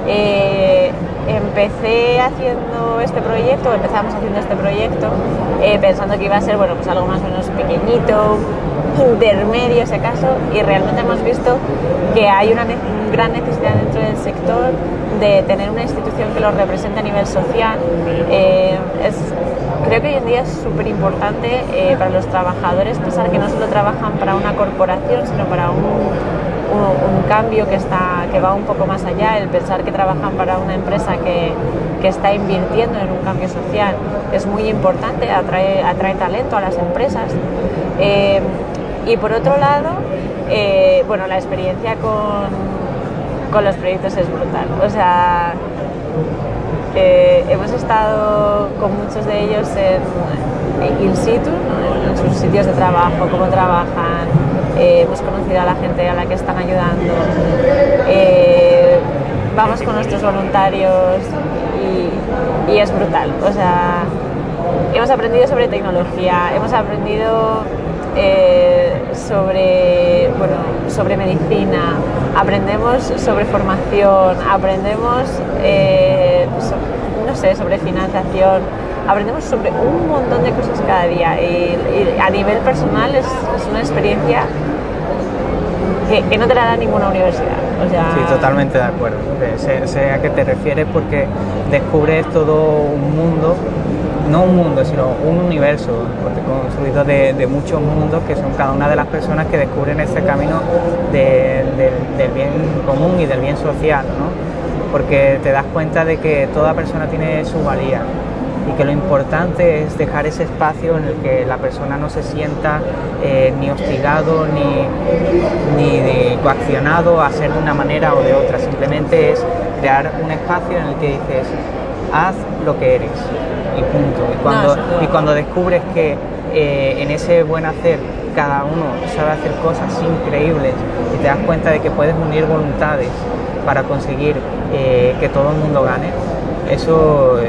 Empezamos haciendo este proyecto pensando que iba a ser, bueno, pues algo más o menos pequeñito, intermedio si acaso, y realmente hemos visto que hay una gran necesidad dentro del sector de tener una institución que lo represente a nivel social. Creo que hoy en día es súper importante para los trabajadores pensar que no solo trabajan para una corporación, sino para un cambio que va un poco más allá, el pensar que trabajan para una empresa que está invirtiendo en un cambio social es muy importante, atrae talento a las empresas. Y por otro lado, bueno, la experiencia con los proyectos es brutal. O sea, hemos estado con muchos de ellos in situ, ¿no? En sus sitios de trabajo, cómo trabajan, hemos conocido a la gente a la que están ayudando, vamos con nuestros voluntarios y es brutal. O sea, hemos aprendido sobre tecnología, hemos aprendido sobre medicina, aprendemos sobre formación, aprendemos sobre financiación, aprendemos sobre un montón de cosas cada día y a nivel personal es una experiencia que no te la da ninguna universidad. O sea... Sí, totalmente de acuerdo. Sé a qué te refieres porque descubres todo un mundo, no un mundo, sino un universo construido de muchos mundos que son cada una de las personas que descubren ese camino del bien común y del bien social, ¿no? Porque te das cuenta de que toda persona tiene su valía y que lo importante es dejar ese espacio en el que la persona no se sienta ni hostigado ni coaccionado a ser de una manera o de otra. Simplemente es crear un espacio en el que dices, haz lo que eres y punto. Y cuando descubres que en ese buen hacer cada uno sabe hacer cosas increíbles y te das cuenta de que puedes unir voluntades para conseguir que todo el mundo gane, eso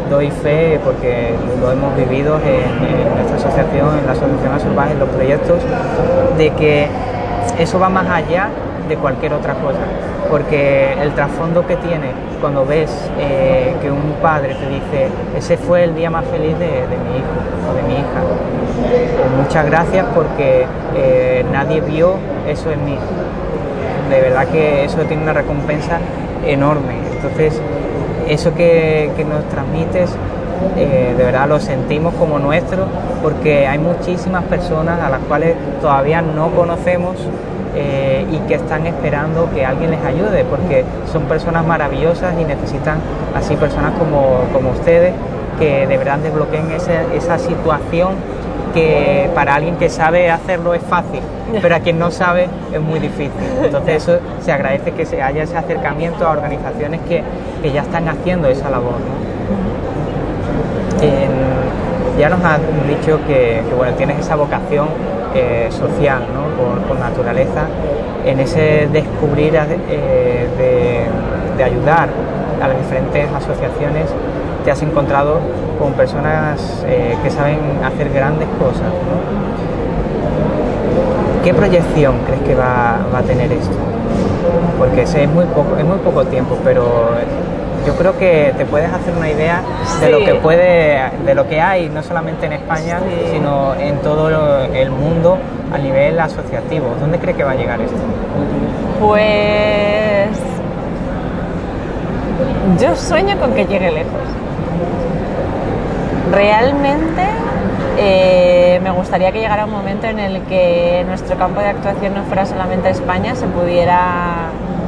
doy fe, porque lo hemos vivido en nuestra asociación, en la Asociación Asurbaje, en los proyectos, de que eso va más allá de cualquier otra cosa, porque el trasfondo que tiene cuando ves que un padre te dice ese fue el día más feliz de mi hijo o de mi hija, o muchas gracias porque nadie vio eso en mí, de verdad que eso tiene una recompensa enorme. Entonces eso que nos transmites, de verdad lo sentimos como nuestro, porque hay muchísimas personas a las cuales todavía no conocemos y que están esperando que alguien les ayude, porque son personas maravillosas y necesitan así personas como ustedes, que de verdad desbloqueen esa situación que para alguien que sabe hacerlo es fácil, pero a quien no sabe es muy difícil. Entonces eso se agradece, que se haya ese acercamiento a organizaciones que ya están haciendo esa labor, ¿no? Ya nos has dicho que bueno, tienes esa vocación social, ¿no? por naturaleza, en ese descubrir de ayudar a las diferentes asociaciones. Te has encontrado con personas que saben hacer grandes cosas, ¿no? ¿Qué proyección crees que va a tener esto? Porque es muy poco tiempo, pero yo creo que te puedes hacer una idea de lo que de lo que hay, no solamente en España, sino en todo el mundo a nivel asociativo. ¿Dónde crees que va a llegar esto? Pues yo sueño con que llegue lejos. Realmente me gustaría que llegara un momento en el que nuestro campo de actuación no fuera solamente España, se pudiera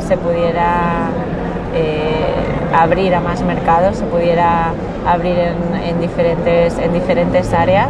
abrir a más mercados, se pudiera abrir en diferentes áreas.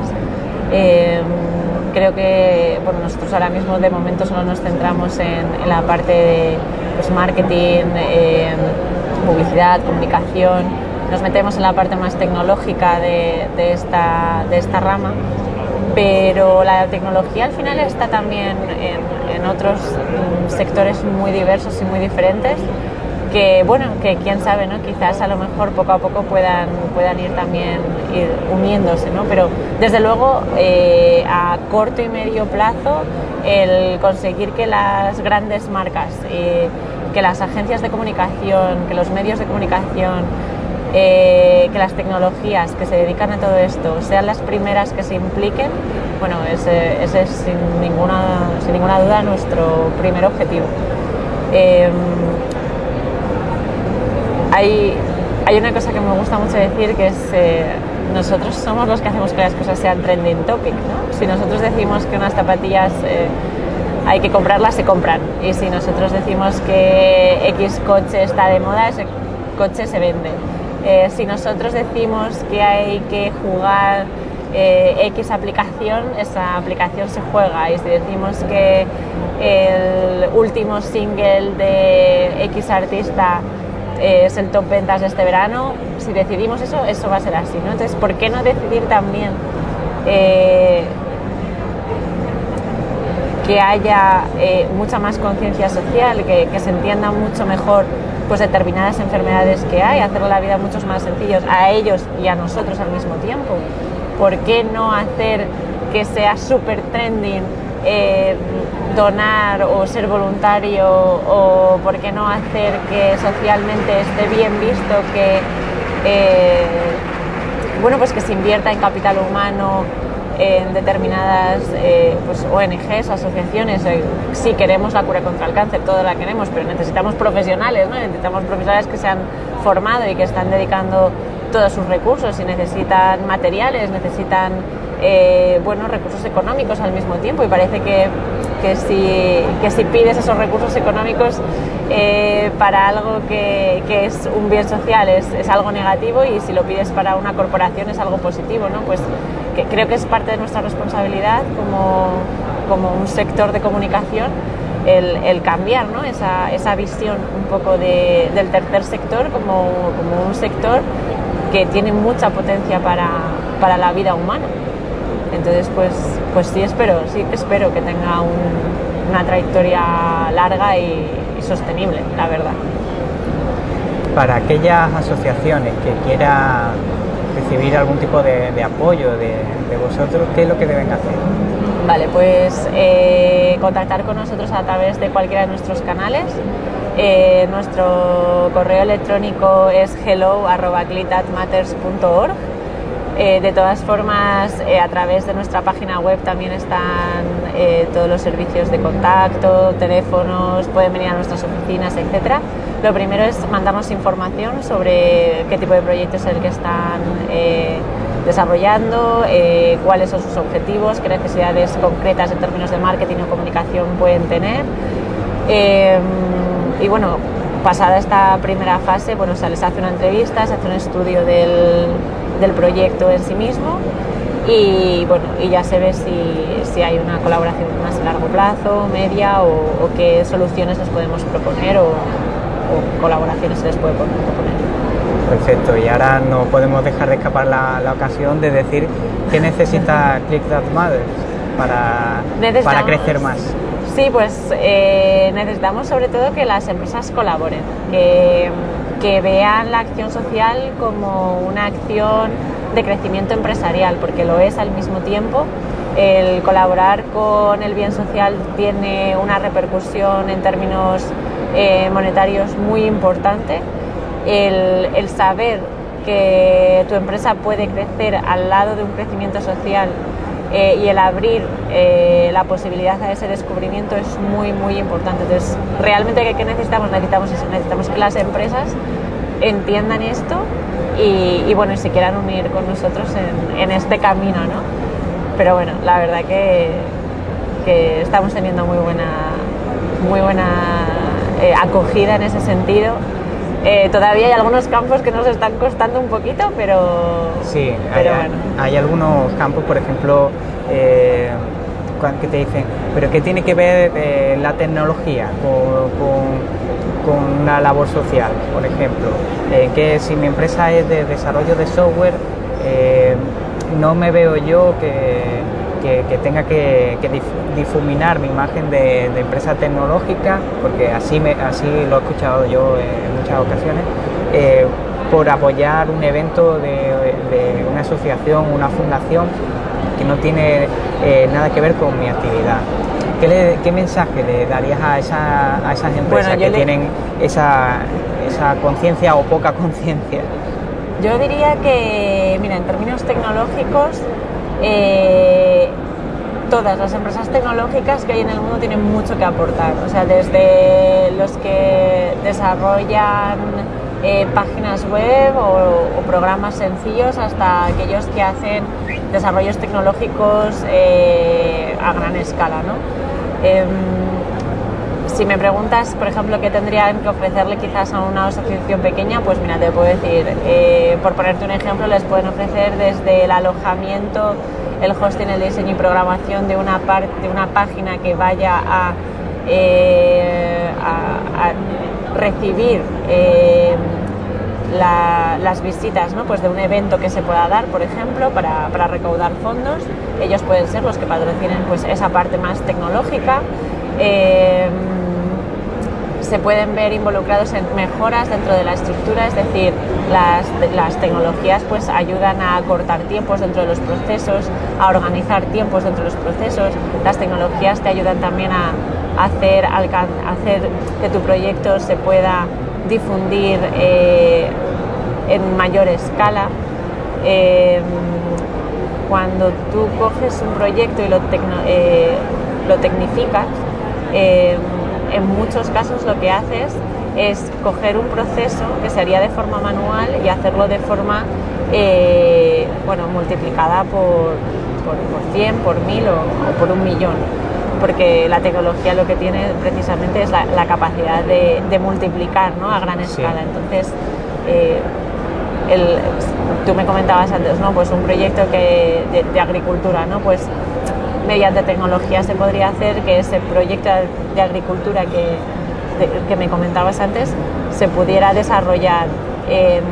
Creo que bueno, nosotros ahora mismo de momento solo nos centramos en la parte de pues, marketing, publicidad, comunicación. Nos metemos en la parte más tecnológica de esta rama, pero la tecnología al final está también en otros sectores muy diversos y muy diferentes, que bueno, que quién sabe, ¿no? Quizás a lo mejor poco a poco puedan ir uniéndose, ¿no? Pero desde luego a corto y medio plazo el conseguir que las grandes marcas, que las agencias de comunicación, que los medios de comunicación, que las tecnologías que se dedican a todo esto sean las primeras que se impliquen, bueno, ese es sin ninguna duda nuestro primer objetivo. Hay una cosa que me gusta mucho decir, que es nosotros somos los que hacemos que las cosas sean trending topic, ¿no? Si nosotros decimos que unas zapatillas hay que comprarlas, se compran, y si nosotros decimos que X coche está de moda, ese coche se vende. Si nosotros decimos que hay que jugar X aplicación, esa aplicación se juega, y si decimos que el último single de X artista es el top ventas de este verano, si decidimos eso, eso va a ser así, ¿no? Entonces, ¿por qué no decidir también que haya mucha más conciencia social, que se entienda mucho mejor pues determinadas enfermedades que hay, hacer la vida mucho más sencillos a ellos y a nosotros al mismo tiempo? ¿Por qué no hacer que sea súper trending donar o ser voluntario? ¿O por qué no hacer que socialmente esté bien visto que bueno, pues que se invierta en capital humano en determinadas pues ONGs, asociaciones? Sí, queremos la cura contra el cáncer, toda la queremos, pero necesitamos profesionales, ¿no? Necesitamos profesionales que se han formado y que están dedicando todos sus recursos, y necesitan materiales, necesitan bueno, recursos económicos al mismo tiempo, y parece que si pides esos recursos económicos para algo que es un bien social es algo negativo, y si lo pides para una corporación es algo positivo, ¿no? Pues que creo que es parte de nuestra responsabilidad como un sector de comunicación el cambiar, ¿no? esa visión un poco del tercer sector como un sector que tiene mucha potencia para la vida humana. Entonces, pues sí espero que tenga una trayectoria larga y sostenible, la verdad. Para aquellas asociaciones que quieran recibir algún tipo de apoyo de vosotros, ¿qué es lo que deben hacer? Vale, pues contactar con nosotros a través de cualquiera de nuestros canales. Nuestro correo electrónico es hello@clickthatmatters.org. De todas formas, a través de nuestra página web también están todos los servicios de contacto, teléfonos, pueden venir a nuestras oficinas, etc. Lo primero es mandamos información sobre qué tipo de proyecto es el que están desarrollando, cuáles son sus objetivos, qué necesidades concretas en términos de marketing o comunicación pueden tener. Y bueno, pasada esta primera fase, bueno, se les hace una entrevista, se hace un estudio del proyecto en sí mismo y bueno, y ya se ve si hay una colaboración más a largo plazo, media o qué soluciones les podemos proponer o colaboraciones se les puede proponer. Perfecto, y ahora no podemos dejar de escapar la ocasión de decir qué necesita Click That Matters para crecer más. Sí, pues necesitamos sobre todo que las empresas colaboren, que vean la acción social como una acción de crecimiento empresarial, porque lo es al mismo tiempo. El colaborar con el bien social tiene una repercusión en términos monetarios muy importante. El saber que tu empresa puede crecer al lado de un crecimiento social y el abrir la posibilidad a ese descubrimiento es muy, muy importante. Entonces, realmente, ¿qué necesitamos? Necesitamos que las empresas entiendan esto y bueno, y se quieran unir con nosotros en este camino, ¿no? Pero bueno, la verdad que estamos teniendo muy buena acogida en ese sentido. Todavía hay algunos campos que nos están costando un poquito, pero... Sí, bueno. Hay algunos campos, por ejemplo, que te dicen, ¿pero qué tiene que ver la tecnología con una labor social? Por ejemplo, que si mi empresa es de desarrollo de software, no me veo yo que tenga que difuminar mi imagen de empresa tecnológica, porque así lo he escuchado yo en muchas ocasiones, por apoyar un evento de una asociación, una fundación que no tiene nada que ver con mi actividad. ¿Qué mensaje le darías a esas empresas que tienen esa conciencia o poca conciencia? Yo diría que, mira, en términos tecnológicos, todas las empresas tecnológicas que hay en el mundo tienen mucho que aportar. O sea, desde los que desarrollan páginas web o programas sencillos hasta aquellos que hacen desarrollos tecnológicos a gran escala, ¿no? Si me preguntas, por ejemplo, qué tendrían que ofrecerle quizás a una asociación pequeña, pues mira, te puedo decir, por ponerte un ejemplo, les pueden ofrecer desde el alojamiento, el hosting, el diseño y programación de una página que vaya a recibir las visitas, ¿no? Pues de un evento que se pueda dar, por ejemplo, para recaudar fondos. Ellos pueden ser los que patrocinen pues esa parte más tecnológica. Se pueden ver involucrados en mejoras dentro de la estructura, es decir, las tecnologías pues ayudan a acortar tiempos dentro de los procesos, a organizar tiempos dentro de los procesos. Las tecnologías te ayudan también a hacer que tu proyecto se pueda difundir en mayor escala. Cuando tú coges un proyecto y lo tecnificas, en muchos casos lo que haces es coger un proceso que se haría de forma manual y hacerlo de forma multiplicada por 100, por 1000 o por 1.000.000, porque la tecnología lo que tiene precisamente es la capacidad de multiplicar, ¿no? A gran escala. Entonces, tú me comentabas antes, ¿no? Pues un proyecto de agricultura, ¿no? Pues mediante tecnología se podría hacer que ese proyecto de agricultura que me comentabas antes se pudiera desarrollar en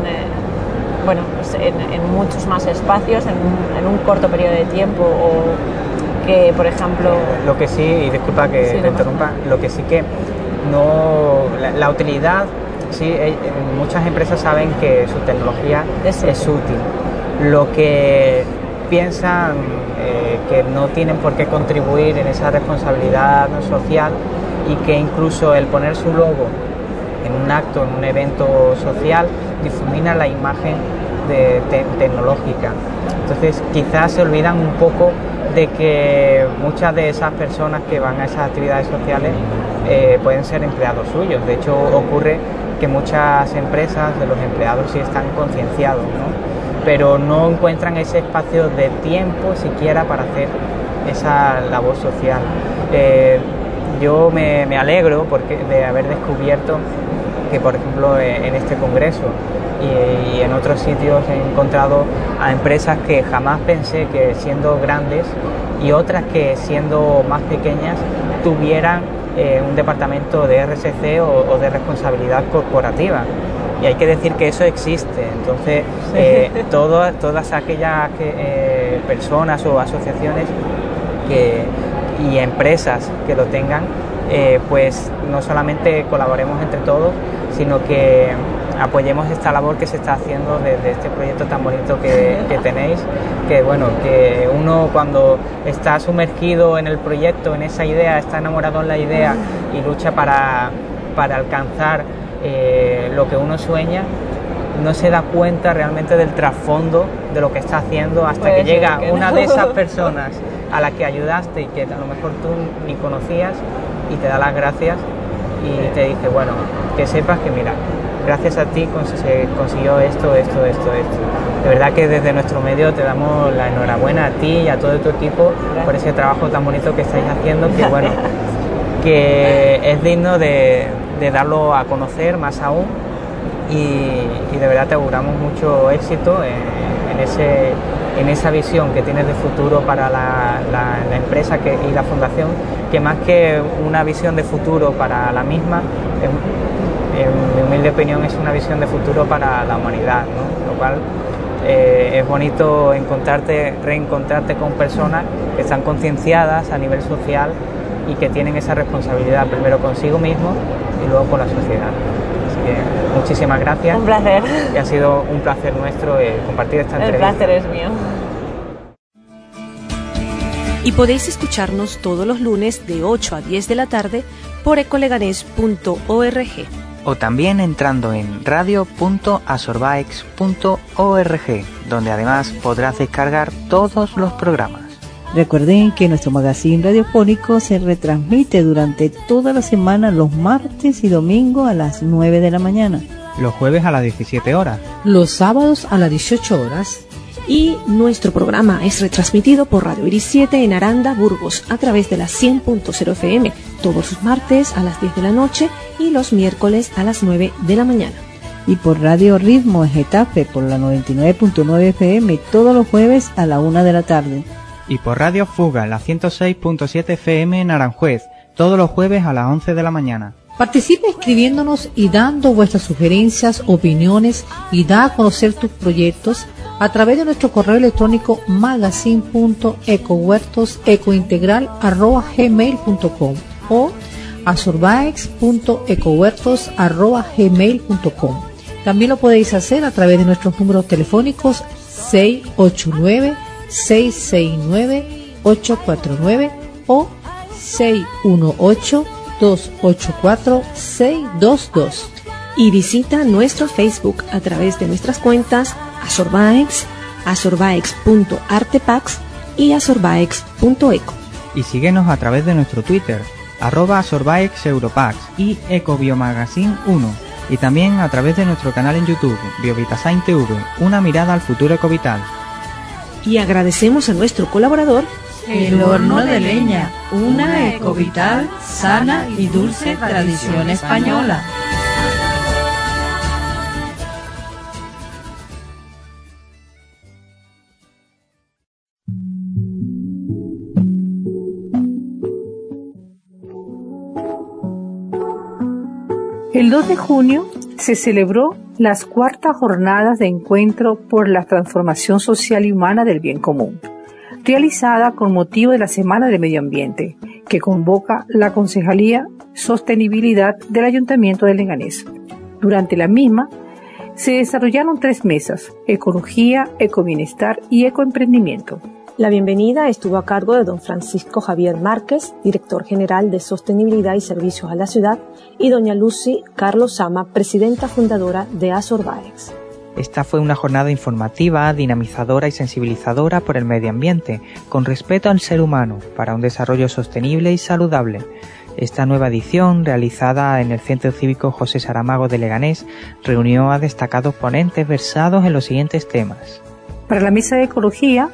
muchos más espacios, en un corto periodo de tiempo, o que, por ejemplo... Lo que sí, y disculpa que te interrumpa, lo que sí que no... La utilidad, sí, muchas empresas saben que su tecnología es útil, lo que piensan que no tienen por qué contribuir en esa responsabilidad social y que incluso el poner su logo en un acto, en un evento social, difumina la imagen tecnológica. Entonces quizás se olvidan un poco de que muchas de esas personas que van a esas actividades sociales pueden ser empleados suyos. De hecho, ocurre que muchas empresas, de los empleados sí están concienciados, ¿no? Pero no encuentran ese espacio de tiempo siquiera para hacer esa labor social. Yo me alegro de haber descubierto que, por ejemplo, en este congreso y en otros sitios he encontrado a empresas que jamás pensé que siendo grandes y otras que siendo más pequeñas tuvieran un departamento de RSC o de responsabilidad corporativa. Y hay que decir que eso existe. Entonces, todas aquellas personas o asociaciones y empresas que lo tengan, pues no solamente colaboremos entre todos, sino que apoyemos esta labor que se está haciendo desde este proyecto tan bonito que tenéis, que bueno, que uno cuando está sumergido en el proyecto, en esa idea, está enamorado en la idea y lucha para alcanzar lo que uno sueña, no se da cuenta realmente del trasfondo de lo que está haciendo hasta que llega una de esas personas a la que ayudaste y que a lo mejor tú ni conocías y te da las gracias y te dice, bueno, que sepas que mira, gracias a ti se consiguió esto. De verdad que desde nuestro medio te damos la enhorabuena a ti y a todo tu equipo por ese trabajo tan bonito que estáis haciendo, que bueno, que es digno de darlo a conocer más aún y de verdad te auguramos mucho éxito en esa visión que tienes de futuro para la empresa y la fundación, que más que una visión de futuro para la misma, en mi humilde opinión es una visión de futuro para la humanidad, ¿no? Lo cual es bonito reencontrarte con personas que están concienciadas a nivel social y que tienen esa responsabilidad primero consigo mismo y luego con la sociedad. Así que muchísimas gracias. Un placer. Y ha sido un placer nuestro compartir esta entrevista. El placer es mío. Y podéis escucharnos todos los lunes de 8 a 10 de la tarde por ecoleganés.org. O también entrando en radio.asorbaex.org, donde además podrás descargar todos los programas. Recuerden que nuestro magazine radiofónico se retransmite durante toda la semana los martes y domingos a las 9 de la mañana. Los jueves a las 17 horas. Los sábados a las 18 horas. Y nuestro programa es retransmitido por Radio Iris 7 en Aranda, Burgos, a través de la 100.0 FM, todos los martes a las 10 de la noche y los miércoles a las 9 de la mañana. Y por Radio Ritmo en Getafe por la 99.9 FM todos los jueves a la 1 de la tarde. Y por Radio Fuga, la 106.7 FM en Aranjuez, todos los jueves a las 11 de la mañana. Participe escribiéndonos y dando vuestras sugerencias, opiniones y da a conocer tus proyectos a través de nuestro correo electrónico magazine.ecohuertosecointegral@gmail.com o asorbaex.ecohuertos@gmail.com. También lo podéis hacer a través de nuestros números telefónicos 689-669-849 o 618-284-622. Y visita nuestro Facebook a través de nuestras cuentas Asorbaex, asorbaex.artepax y asorbaex.eco. Y síguenos a través de nuestro Twitter, @asorbaexeuropax y ecobiomagazine1. Y también a través de nuestro canal en YouTube, Biovitasign TV, una mirada al futuro ecovital. Y agradecemos a nuestro colaborador, El Horno de Leña, una ecovital, sana y dulce tradición española. El 2 de junio se celebró las cuartas jornadas de encuentro por la transformación social y humana del bien común, realizada con motivo de la Semana del Medio Ambiente, que convoca la Concejalía Sostenibilidad del Ayuntamiento de Leganés. Durante la misma, Se desarrollaron 3 mesas: ecología, ecobienestar y ecoemprendimiento. La bienvenida estuvo a cargo de don Francisco Javier Márquez, director general de Sostenibilidad y Servicios a la Ciudad, y doña Lucy Carlos Sama, presidenta fundadora de Azorbaex. Esta fue una jornada informativa, dinamizadora y sensibilizadora por el medio ambiente, con respeto al ser humano, para un desarrollo sostenible y saludable. Esta nueva edición, realizada en el Centro Cívico José Saramago de Leganés, reunió a destacados ponentes versados en los siguientes temas. Para la mesa de ecología,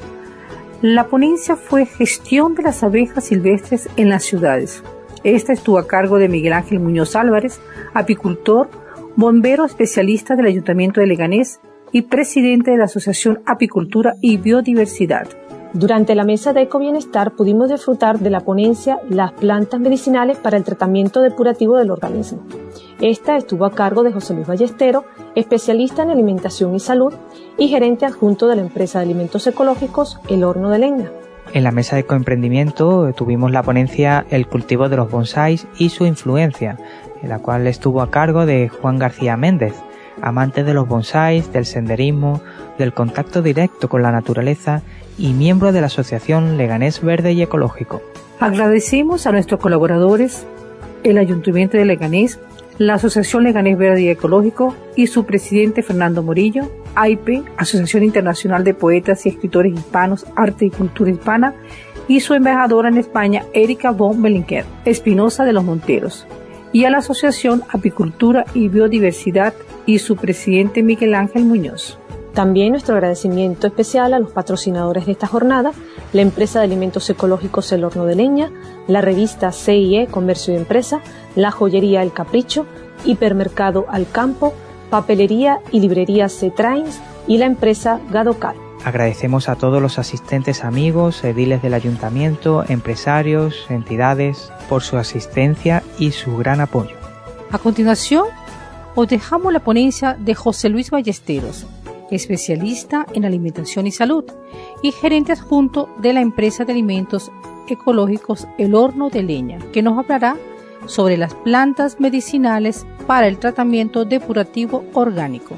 la ponencia fue Gestión de las abejas silvestres en las ciudades. Esta estuvo a cargo de Miguel Ángel Muñoz Álvarez, apicultor, bombero especialista del Ayuntamiento de Leganés y presidente de la Asociación Apicultura y Biodiversidad. Durante la mesa de Ecobienestar pudimos disfrutar de la ponencia Las plantas medicinales para el tratamiento depurativo del organismo. Esta estuvo a cargo de José Luis Ballestero, especialista en alimentación y salud y gerente adjunto de la empresa de alimentos ecológicos El Horno de Leña. En la mesa de ecoemprendimiento tuvimos la ponencia El cultivo de los bonsáis y su influencia, en la cual estuvo a cargo de Juan García Méndez, amante de los bonsáis, del senderismo, del contacto directo con la naturaleza y miembro de la Asociación Leganés Verde y Ecológico. Agradecemos a nuestros colaboradores, el Ayuntamiento de Leganés, la Asociación Leganés Verde y Ecológico y su presidente Fernando Morillo, AIPE, Asociación Internacional de Poetas y Escritores Hispanos, Arte y Cultura Hispana, y su embajadora en España, Erika von Belinker Espinosa de los Monteros, y a la Asociación Apicultura y Biodiversidad y su presidente Miguel Ángel Muñoz. También nuestro agradecimiento especial a los patrocinadores de esta jornada, la empresa de alimentos ecológicos El Horno de Leña, la revista CIE Comercio y Empresa, la joyería El Capricho, hipermercado Al Campo, papelería y librería C-Trains y la empresa Gadocal. Agradecemos a todos los asistentes amigos, ediles del ayuntamiento, empresarios, entidades, por su asistencia y su gran apoyo. A continuación, os dejamos la ponencia de José Luis Ballesteros, especialista en alimentación y salud y gerente adjunto de la empresa de alimentos ecológicos El Horno de Leña, que nos hablará sobre las plantas medicinales para el tratamiento depurativo orgánico.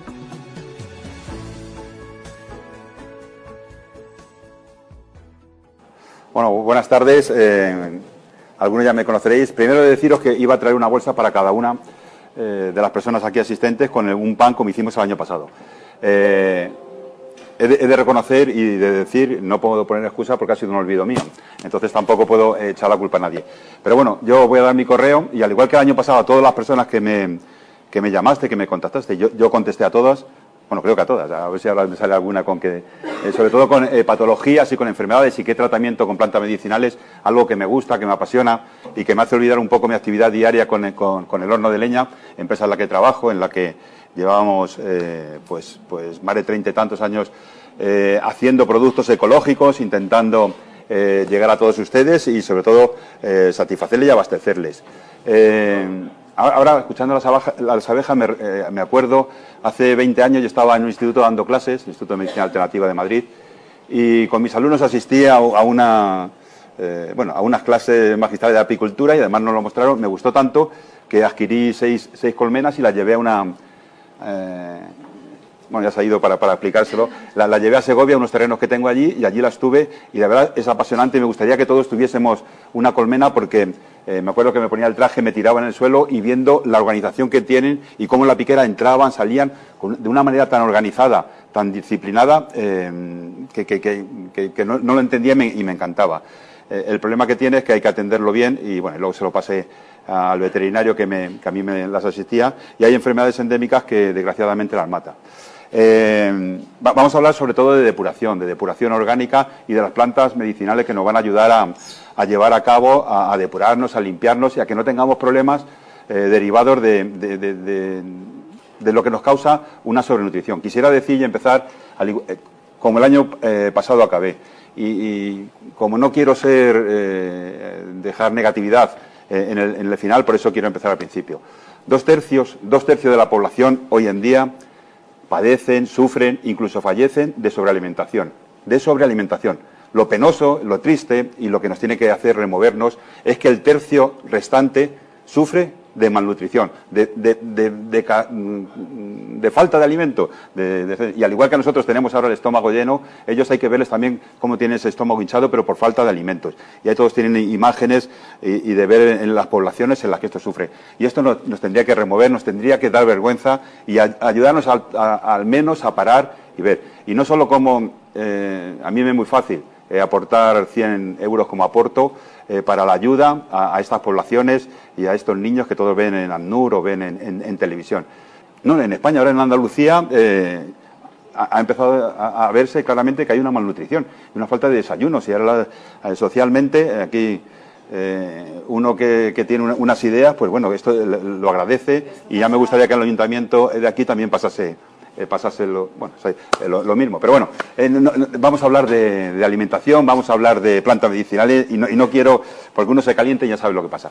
Bueno, buenas tardes. Algunos ya me conoceréis. Primero deciros que iba a traer una bolsa para cada una de las personas aquí asistentes con un pan como hicimos el año pasado. He de reconocer y de decir, no puedo poner excusa porque ha sido un olvido mío, entonces tampoco puedo echar la culpa a nadie. Pero bueno, yo voy a dar mi correo y al igual que el año pasado a todas las personas que me llamaste, que me contactaste, yo contesté a todas, bueno, creo que a todas, a ver si ahora me sale alguna con que, sobre todo con patologías y con enfermedades y qué tratamiento con plantas medicinales, algo que me gusta, que me apasiona y que me hace olvidar un poco mi actividad diaria con el Horno de Leña, empresa en la que trabajo, en la que llevábamos pues más de 30 y tantos años haciendo productos ecológicos, intentando llegar a todos ustedes y sobre todo satisfacerles y abastecerles. Ahora, escuchando las abejas, me acuerdo, hace 20 años yo estaba en un instituto dando clases, el Instituto de Medicina Alternativa de Madrid, y con mis alumnos asistía a unas clases magistrales de apicultura y además nos lo mostraron, me gustó tanto que adquirí seis colmenas y las llevé a una... ya se ha ido para explicárselo, la llevé a Segovia, a unos terrenos que tengo allí, y allí las tuve, y la verdad es apasionante y me gustaría que todos tuviésemos una colmena porque me acuerdo que me ponía el traje, me tiraba en el suelo y viendo la organización que tienen y cómo en la piquera entraban, salían de una manera tan organizada, tan disciplinada, que no lo entendía y me encantaba. El problema que tiene es que hay que atenderlo bien y bueno, luego se lo pasé al veterinario que a mí me las asistía, y hay enfermedades endémicas que desgraciadamente las mata. Vamos a hablar sobre todo de depuración orgánica y de las plantas medicinales que nos van a ayudar a llevar a cabo, a depurarnos, a limpiarnos y a que no tengamos problemas derivados de lo que nos causa una sobrenutrición. Quisiera decir y empezar, como el año pasado acabé, y como no quiero dejar negatividad en el final, por eso quiero empezar al principio. Dos tercios de la población hoy en día padecen, sufren, incluso fallecen de sobrealimentación. Lo penoso, lo triste y lo que nos tiene que hacer removernos es que el tercio restante sufre de malnutrición, de falta de alimento, y al igual que nosotros tenemos ahora el estómago lleno, ellos hay que verles también cómo tienen ese estómago hinchado, pero por falta de alimentos. Y ahí todos tienen imágenes y de ver en las poblaciones en las que esto sufre. Y esto nos tendría que remover, nos tendría que dar vergüenza y ayudarnos al menos a parar y ver. Y no solo como, a mí me es muy fácil aportar 100 euros como aporto para la ayuda a estas poblaciones y a estos niños que todos ven en ACNUR o ven en televisión. No, en España, ahora en Andalucía, ha empezado a verse claramente que hay una malnutrición, una falta de desayunos. Y ahora socialmente, aquí uno que tiene unas ideas, pues bueno, esto lo agradece, y ya me gustaría que el ayuntamiento de aquí también pasase lo mismo. Pero bueno, vamos a hablar de alimentación, vamos a hablar de plantas medicinales y no quiero, porque uno se caliente y ya sabe lo que pasa.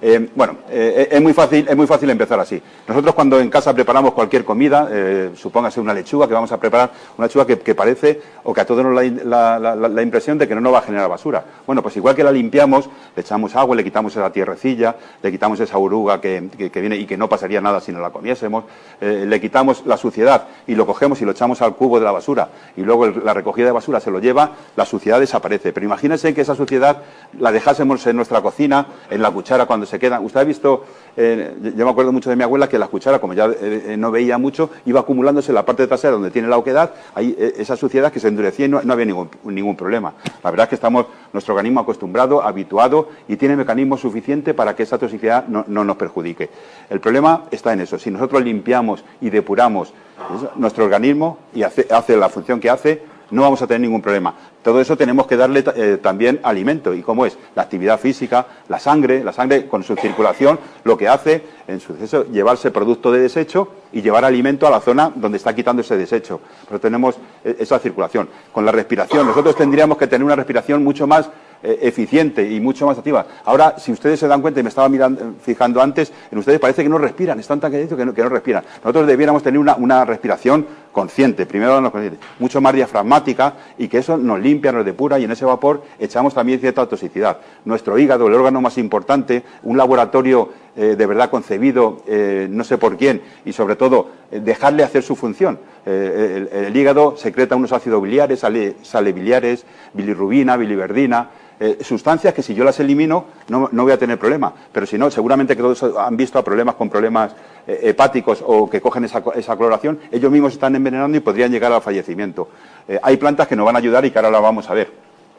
Es muy fácil empezar así. Nosotros cuando en casa preparamos cualquier comida, supóngase una lechuga, que vamos a preparar una lechuga que parece, o que a todos nos la impresión de que no nos va a generar basura. Bueno, pues igual que la limpiamos, le echamos agua, le quitamos esa tierrecilla, le quitamos esa oruga que viene y que no pasaría nada si no la comiésemos, le quitamos la suciedad y lo cogemos y lo echamos al cubo de la basura, y luego la recogida de basura se lo lleva, la suciedad desaparece. Pero imagínense que esa suciedad la dejásemos en nuestra cocina, en la cuchara, cuando se queda. Usted ha visto, yo me acuerdo mucho de mi abuela, que la cuchara, como ya no veía mucho, iba acumulándose en la parte trasera donde tiene la oquedad, ahí esa suciedad que se endurecía y no había ningún problema. La verdad es que estamos, nuestro organismo acostumbrado, habituado, y tiene mecanismo suficiente para que esa toxicidad no nos perjudique. El problema está en eso. Si nosotros limpiamos y depuramos nuestro organismo y hace la función que hace, no vamos a tener ningún problema. Todo eso tenemos que darle también alimento. ¿Y cómo es? La actividad física, la sangre con su circulación, lo que hace en su exceso, llevarse producto de desecho y llevar alimento a la zona donde está quitando ese desecho. Pero tenemos esa circulación. Con la respiración, nosotros tendríamos que tener una respiración mucho más eficiente y mucho más activa. Ahora, si ustedes se dan cuenta, y me estaba fijando antes, en ustedes parece que no respiran, están tan calladitos que no respiran. Nosotros debiéramos tener una respiración consciente, mucho más diafragmática, y que eso nos limpia, nos depura, y en ese vapor echamos también cierta toxicidad. Nuestro hígado, el órgano más importante, un laboratorio de verdad concebido, no sé por quién, y sobre todo dejarle hacer su función. El hígado secreta unos ácidos biliares, sales biliares, bilirrubina, biliverdina, sustancias que si yo las elimino no voy a tener problema, pero si no, seguramente que todos han visto problemas con problemas hepáticos o que cogen esa cloración, ellos mismos se están envenenando y podrían llegar al fallecimiento. Hay plantas que nos van a ayudar y que ahora las vamos a ver,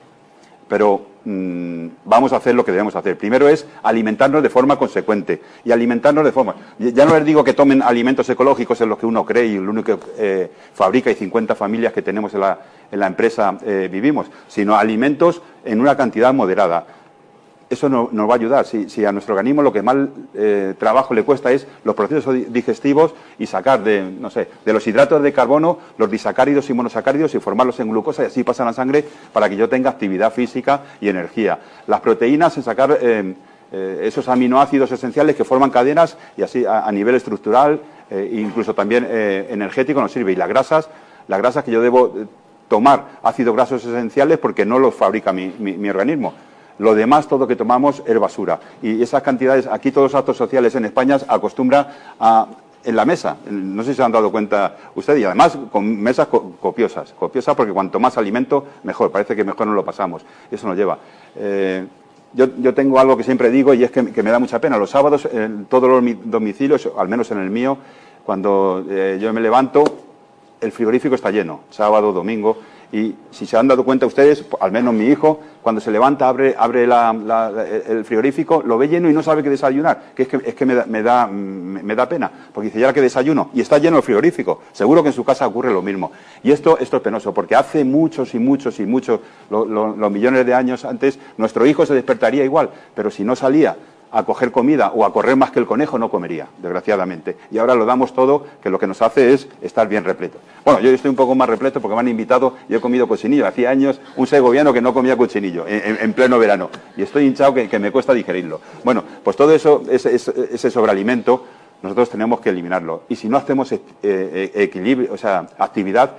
pero vamos a hacer lo que debemos hacer. Primero es alimentarnos de forma consecuente, y alimentarnos de forma... Ya no les digo que tomen alimentos ecológicos en los que uno cree y el único que fabrica, y 50 familias que tenemos en la empresa vivimos, sino alimentos en una cantidad moderada. Eso nos va a ayudar. Si a nuestro organismo lo que más trabajo le cuesta es los procesos digestivos y sacar de los hidratos de carbono los disacáridos y monosacáridos y formarlos en glucosa, y así pasan a la sangre para que yo tenga actividad física y energía. Las proteínas en sacar esos aminoácidos esenciales que forman cadenas, y así a nivel estructural, incluso también energético nos sirve. Y las grasas que yo debo tomar ácidos grasos esenciales porque no los fabrica mi organismo. Lo demás, todo que tomamos, es basura. Y esas cantidades, aquí todos los actos sociales en España acostumbran en la mesa. No sé si se han dado cuenta ustedes, y además con mesas copiosas porque cuanto más alimento, mejor. Parece que mejor nos lo pasamos. Eso nos lleva. Yo tengo algo que siempre digo, y es que me da mucha pena. Los sábados, en todos los domicilios, al menos en el mío, cuando yo me levanto, el frigorífico está lleno, sábado, domingo. Y si se han dado cuenta ustedes, al menos mi hijo, cuando se levanta, abre el frigorífico, lo ve lleno y no sabe qué desayunar. Es que me da pena, porque dice, ¿y ahora qué desayuno? Y está lleno el frigorífico. Seguro que en su casa ocurre lo mismo. Y esto es penoso, porque hace muchos, los millones de años antes, nuestro hijo se despertaría igual, pero si no salía a coger comida o a correr más que el conejo, no comería, desgraciadamente. Y ahora lo damos todo, que lo que nos hace es estar bien repleto. Bueno, yo estoy un poco más repleto porque me han invitado y he comido cochinillo. Hacía años un segoviano que no comía cochinillo en pleno verano. Y estoy hinchado que me cuesta digerirlo. Bueno, pues todo eso, ese sobrealimento, nosotros tenemos que eliminarlo. Y si no hacemos equilibrio, actividad,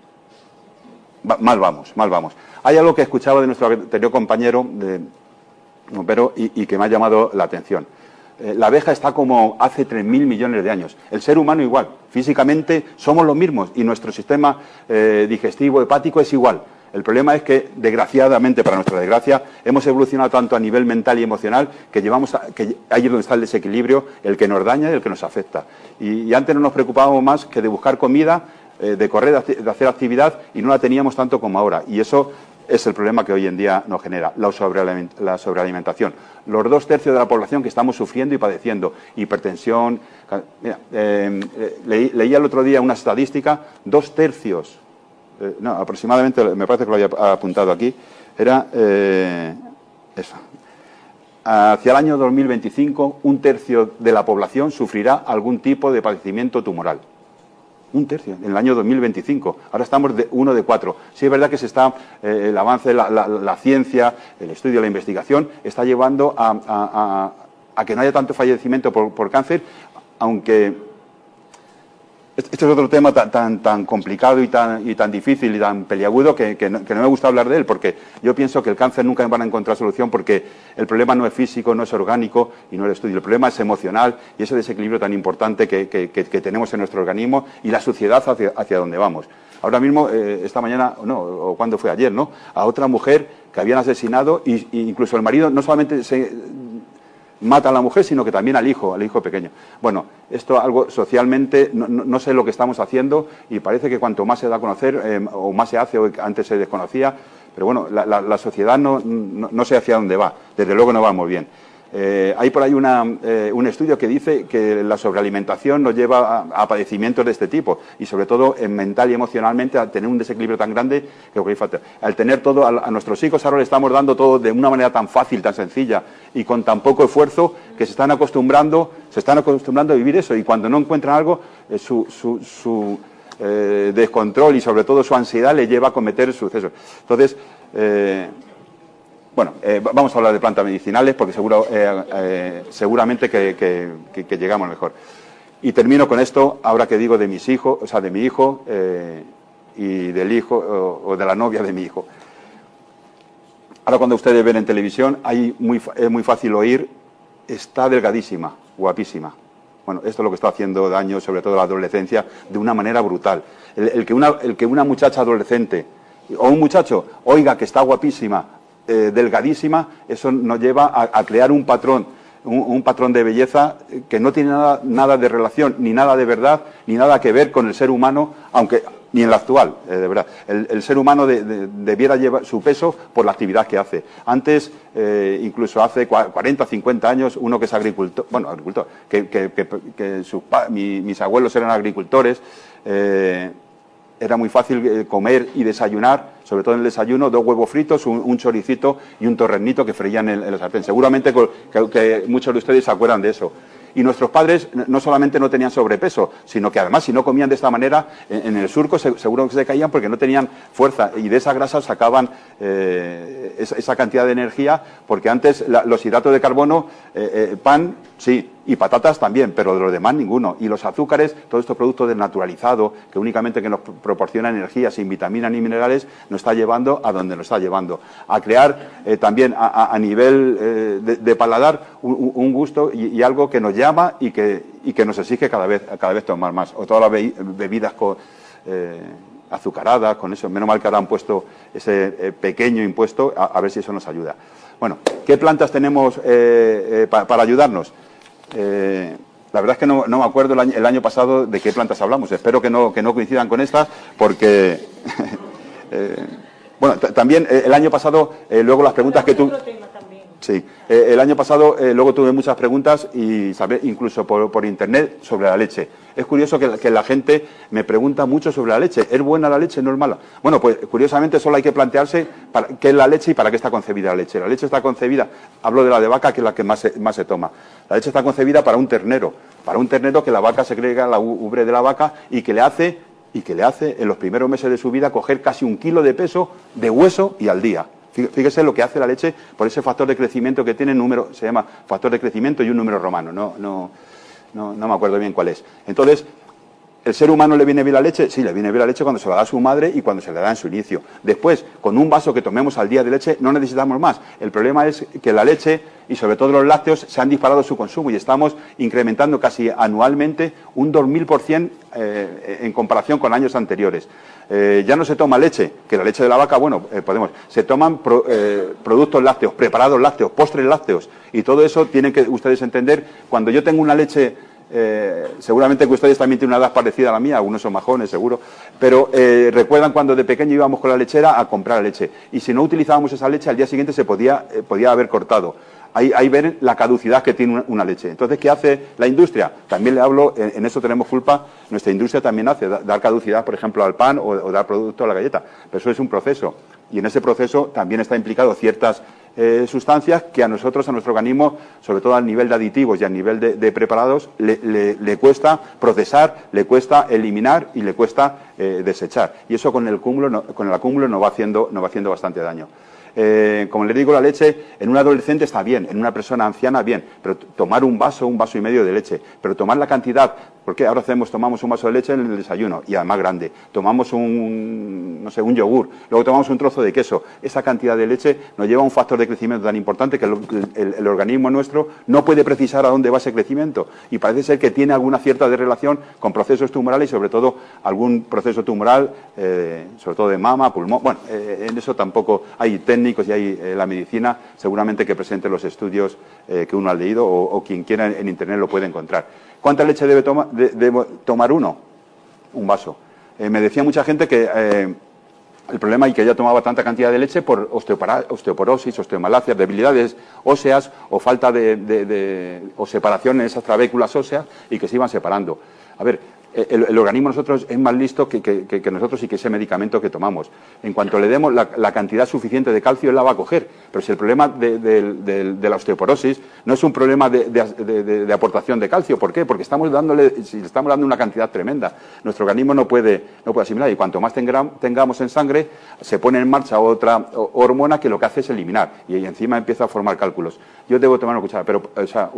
mal vamos. Hay algo que escuchaba de nuestro anterior compañero, pero y que me ha llamado la atención. La abeja está como hace 3.000 millones de años. El ser humano igual. Físicamente somos los mismos y nuestro sistema digestivo, hepático es igual. El problema es que, desgraciadamente, para nuestra desgracia, hemos evolucionado tanto a nivel mental y emocional que que ahí es donde está el desequilibrio, el que nos daña y el que nos afecta. Y antes no nos preocupábamos más que de buscar comida, de correr, de hacer actividad, y no la teníamos tanto como ahora. Y eso es el problema que hoy en día nos genera, la sobrealimentación. Los 2/3 de la población que estamos sufriendo y padeciendo hipertensión. Mira, leía el otro día una estadística, 2/3, no, aproximadamente, me parece que lo había apuntado aquí, era eso. Hacia el año 2025, 1/3 de la población sufrirá algún tipo de padecimiento tumoral. 1/3 en el año 2025. Ahora estamos de 1 de 4. Sí es verdad que el avance, la ciencia, el estudio, la investigación está llevando a que no haya tanto fallecimiento por cáncer, aunque este es otro tema tan complicado y tan difícil y tan peliagudo que no me gusta hablar de él, porque yo pienso que el cáncer nunca van a encontrar solución, porque el problema no es físico, no es orgánico y no es el estudio. El problema es emocional y ese desequilibrio tan importante que tenemos en nuestro organismo y la suciedad hacia donde vamos. Ahora mismo, esta mañana, o cuando fue ayer, ¿no?, a otra mujer que habían asesinado y incluso el marido no solamente mata a la mujer, sino que también al hijo pequeño. Bueno, esto algo socialmente, no sé lo que estamos haciendo y parece que cuanto más se da a conocer, o más se hace, o antes se desconocía, pero bueno, la sociedad no sé hacia dónde va, desde luego no vamos bien. Hay por ahí un estudio que dice que la sobrealimentación nos lleva a padecimientos de este tipo y sobre todo mental y emocionalmente a tener un desequilibrio tan grande que al tener todo a nuestros hijos ahora le estamos dando todo de una manera tan fácil, tan sencilla y con tan poco esfuerzo que se están acostumbrando a vivir eso y cuando no encuentran algo su descontrol y sobre todo su ansiedad le lleva a cometer sucesos. Entonces, bueno, vamos a hablar de plantas medicinales porque seguramente que llegamos mejor. Y termino con esto, ahora que digo de mis hijos, o sea, de mi hijo y del hijo o de la novia de mi hijo. Ahora cuando ustedes ven en televisión, es muy fácil oír, está delgadísima, guapísima. Bueno, esto es lo que está haciendo daño, sobre todo a la adolescencia, de una manera brutal. El que una muchacha adolescente o un muchacho oiga que está guapísima, delgadísima, eso nos lleva a crear un patrón de belleza que no tiene nada de relación, ni nada de verdad, ni nada que ver con el ser humano, aunque ni en la actual, de verdad. El ser humano debiera llevar su peso por la actividad que hace. Antes, incluso hace 40, 50 años, uno que es agricultor, mis abuelos eran agricultores, era muy fácil comer y desayunar, sobre todo en el desayuno, 2 huevos fritos, un choricito y un torrenito que freían en la sartén. Seguramente que muchos de ustedes se acuerdan de eso. Y nuestros padres no solamente no tenían sobrepeso, sino que además si no comían de esta manera, en el surco seguro que se caían porque no tenían fuerza y de esa grasa sacaban esa cantidad de energía, porque antes los hidratos de carbono, pan, sí, y patatas también, pero de los demás ninguno. Y los azúcares, todos estos productos desnaturalizados, que únicamente que nos proporcionan energía sin vitaminas ni minerales, nos está llevando a donde nos está llevando. A crear también a nivel de paladar un gusto y algo que nos llama y que nos exige cada vez tomar más. O todas las bebidas azucaradas, con eso. Menos mal que ahora han puesto ese pequeño impuesto, a ver si eso nos ayuda. Bueno, ¿qué plantas tenemos para ayudarnos? La verdad es que no me acuerdo el año pasado de qué plantas hablamos. Espero que no coincidan con estas, porque bueno, también el año pasado, luego las preguntas que tú... Sí, el año pasado luego tuve muchas preguntas y incluso por internet sobre la leche. Es curioso que la gente me pregunta mucho sobre la leche. ¿Es buena la leche? ¿No es mala? Bueno, pues curiosamente solo hay que plantearse qué es la leche y para qué está concebida la leche. La leche está concebida, hablo de la de vaca, que es la que más se toma. La leche está concebida para un ternero que la vaca segrega la ubre de la vaca y que le hace en los primeros meses de su vida coger casi 1 kilo de peso de hueso y al día. Fíjese lo que hace la leche por ese factor de crecimiento que tiene, se llama factor de crecimiento y un número romano, no me acuerdo bien cuál es. Entonces, ¿El ser humano le viene bien la leche? Sí, le viene bien la leche cuando se la da a su madre y cuando se le da en su inicio. Después, con un vaso que tomemos al día de leche, no necesitamos más. El problema es que la leche y sobre todo los lácteos se han disparado su consumo y estamos incrementando casi anualmente un 2000% en comparación con años anteriores. Ya no se toma leche, que la leche de la vaca, bueno, se toman productos lácteos, preparados lácteos, postres lácteos, y todo eso tienen que ustedes entender. Cuando yo tengo una leche, seguramente que ustedes también tienen una edad parecida a la mía, algunos son majones seguro, pero recuerdan cuando de pequeño íbamos con la lechera a comprar leche, y si no utilizábamos esa leche al día siguiente se podía haber cortado. Ahí ven la caducidad que tiene una leche. Entonces, ¿qué hace la industria? También le hablo, en eso tenemos culpa, nuestra industria también hace, dar caducidad, por ejemplo, al pan o dar producto a la galleta. Pero eso es un proceso. Y en ese proceso también está implicado ciertas sustancias que a nosotros, a nuestro organismo, sobre todo al nivel de aditivos y al nivel de preparados, le cuesta procesar, le cuesta eliminar y le cuesta desechar. Y eso con el acúmulo nos va haciendo bastante daño. Como les digo, la leche en un adolescente está bien, en una persona anciana bien, pero tomar un vaso y medio de leche, pero tomar la cantidad, porque ahora tomamos un vaso de leche en el desayuno, y además grande, tomamos un yogur, luego tomamos un trozo de queso, esa cantidad de leche nos lleva a un factor de crecimiento tan importante que el organismo nuestro no puede precisar a dónde va ese crecimiento, y parece ser que tiene alguna cierta relación con procesos tumorales y sobre todo algún proceso tumoral, sobre todo de mama, pulmón, bueno, en eso tampoco hay técnicos y hay la medicina, seguramente que presente los estudios que uno ha leído o quien quiera en internet lo puede encontrar. ¿Cuánta leche debe tomar uno? Un vaso. Me decía mucha gente que el problema y que ella tomaba tanta cantidad de leche por osteoporosis, osteomalacia, debilidades óseas o falta o separación en esas trabéculas óseas y que se iban separando. A ver, el organismo nosotros es más listo que nosotros y que ese medicamento que tomamos. En cuanto le demos la cantidad suficiente de calcio, él la va a coger. Pero si el problema de la osteoporosis no es un problema de aportación de calcio, ¿por qué? Porque le estamos dando una cantidad tremenda. Nuestro organismo no puede asimilar y cuanto más tengamos en sangre, se pone en marcha otra hormona que lo que hace es eliminar y encima empieza a formar cálculos. Yo debo tomar una cuchara, pero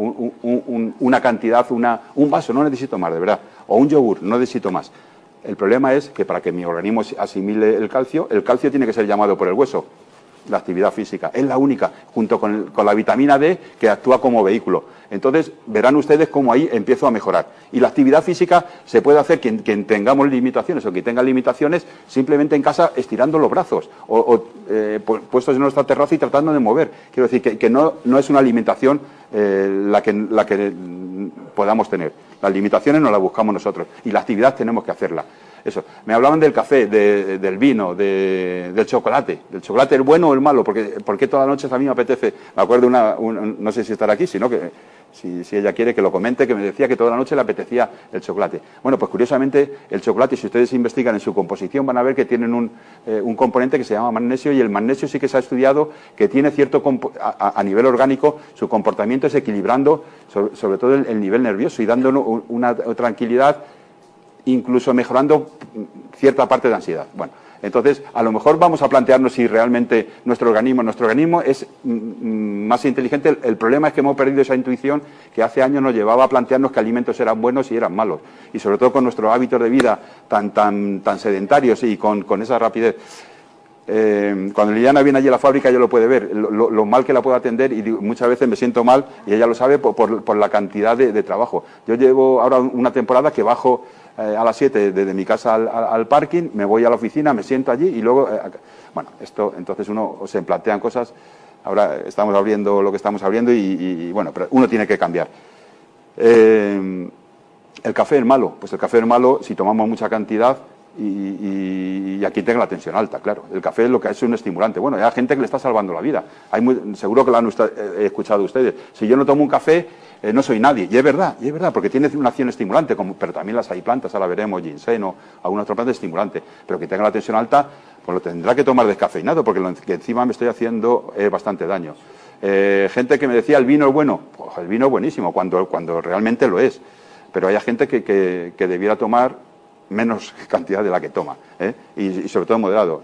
una cantidad, un vaso, no necesito más, de verdad. O un yogur, no necesito más. El problema es que para que mi organismo asimile el calcio tiene que ser llamado por el hueso. La actividad física es la única, junto con la vitamina D, que actúa como vehículo. Entonces, verán ustedes cómo ahí empiezo a mejorar. Y la actividad física se puede hacer quien tengamos limitaciones o quien tenga limitaciones simplemente en casa estirando los brazos o puestos en nuestra terraza y tratando de mover. Quiero decir que no es una alimentación la que podamos tener. Las limitaciones nos las buscamos nosotros y la actividad tenemos que hacerla. Eso. Me hablaban del café, del vino, del chocolate. ¿Del chocolate el bueno o el malo? Porque todas las noches a mí me apetece. Me acuerdo no sé si estará aquí, sino que si ella quiere que lo comente, que me decía que toda la noche le apetecía el chocolate. Bueno, pues curiosamente el chocolate, si ustedes investigan en su composición, van a ver que tienen un componente que se llama magnesio y el magnesio sí que se ha estudiado que tiene cierto, a nivel orgánico, su comportamiento es equilibrando sobre todo el nivel nervioso y dándonos una tranquilidad, incluso mejorando cierta parte de ansiedad. Bueno, entonces a lo mejor vamos a plantearnos si realmente nuestro organismo es más inteligente. El problema es que hemos perdido esa intuición que hace años nos llevaba a plantearnos qué alimentos eran buenos y eran malos. Y sobre todo con nuestros hábitos de vida tan sedentarios y con esa rapidez. Cuando Liliana viene allí a la fábrica, ella lo puede ver, lo mal que la puedo atender y muchas veces me siento mal y ella lo sabe por la cantidad de trabajo. Yo llevo ahora una temporada que bajo a las 7 desde mi casa al parking, me voy a la oficina, me siento allí y luego, bueno, entonces uno se plantean cosas. Ahora estamos abriendo lo que estamos abriendo y bueno, pero uno tiene que cambiar. El café es malo, pues el café es malo si tomamos mucha cantidad y aquí tenga la tensión alta, claro. El café es lo que es un estimulante. Bueno, hay gente que le está salvando la vida. Seguro que lo han escuchado ustedes. Si yo no tomo un café, no soy nadie. Y es verdad, porque tiene una acción estimulante, pero también las hay plantas, ahora veremos, ginseng o alguna otra planta estimulante. Pero que tenga la tensión alta, pues lo tendrá que tomar descafeinado, porque lo que encima me estoy haciendo bastante daño. Gente que me decía, ¿el vino es bueno? Pues el vino es buenísimo, cuando realmente lo es. Pero hay gente que debiera tomar menos cantidad de la que toma, y sobre todo moderado.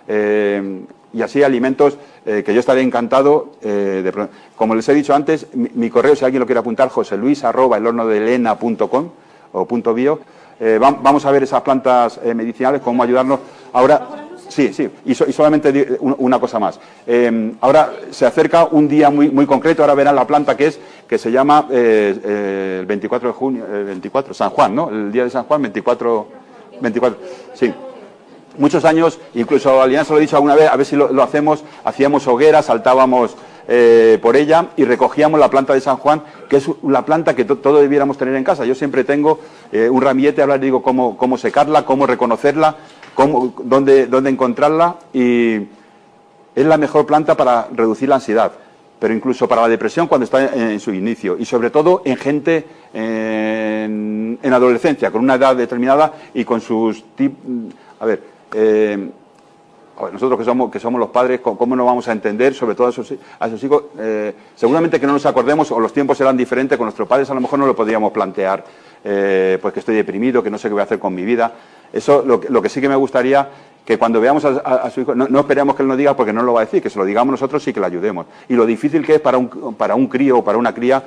Y así alimentos que yo estaré encantado como les he dicho antes, mi correo, si alguien lo quiere apuntar, joseluis@elhornodelena.com o .bio. Vamos a ver esas plantas medicinales, cómo ayudarnos. Ahora, sí, y solamente una cosa más. Ahora se acerca un día muy concreto, ahora verán la planta que se llama el 24 de junio, 24, San Juan, ¿no? El día de San Juan, 24, sí. Muchos años, incluso a Alianza lo he dicho alguna vez, a ver si lo hacemos, hacíamos hogueras, saltábamos por ella y recogíamos la planta de San Juan, que es la planta que todos debiéramos tener en casa. Yo siempre tengo un ramillete, ahora digo cómo secarla, cómo reconocerla, dónde encontrarla, y es la mejor planta para reducir la ansiedad, pero incluso para la depresión cuando está en su inicio, y sobre todo en gente en adolescencia, con una edad determinada y con sus nosotros que somos los padres, ¿cómo no vamos a entender, sobre todo a esos hijos? Seguramente que no nos acordemos, o los tiempos eran diferentes, con nuestros padres a lo mejor no lo podríamos plantear, pues que estoy deprimido, que no sé qué voy a hacer con mi vida. Eso, lo que sí que me gustaría, que cuando veamos a su hijo, no esperemos que él nos diga, porque no lo va a decir, que se lo digamos nosotros y que le ayudemos. Y lo difícil que es para un crío o para una cría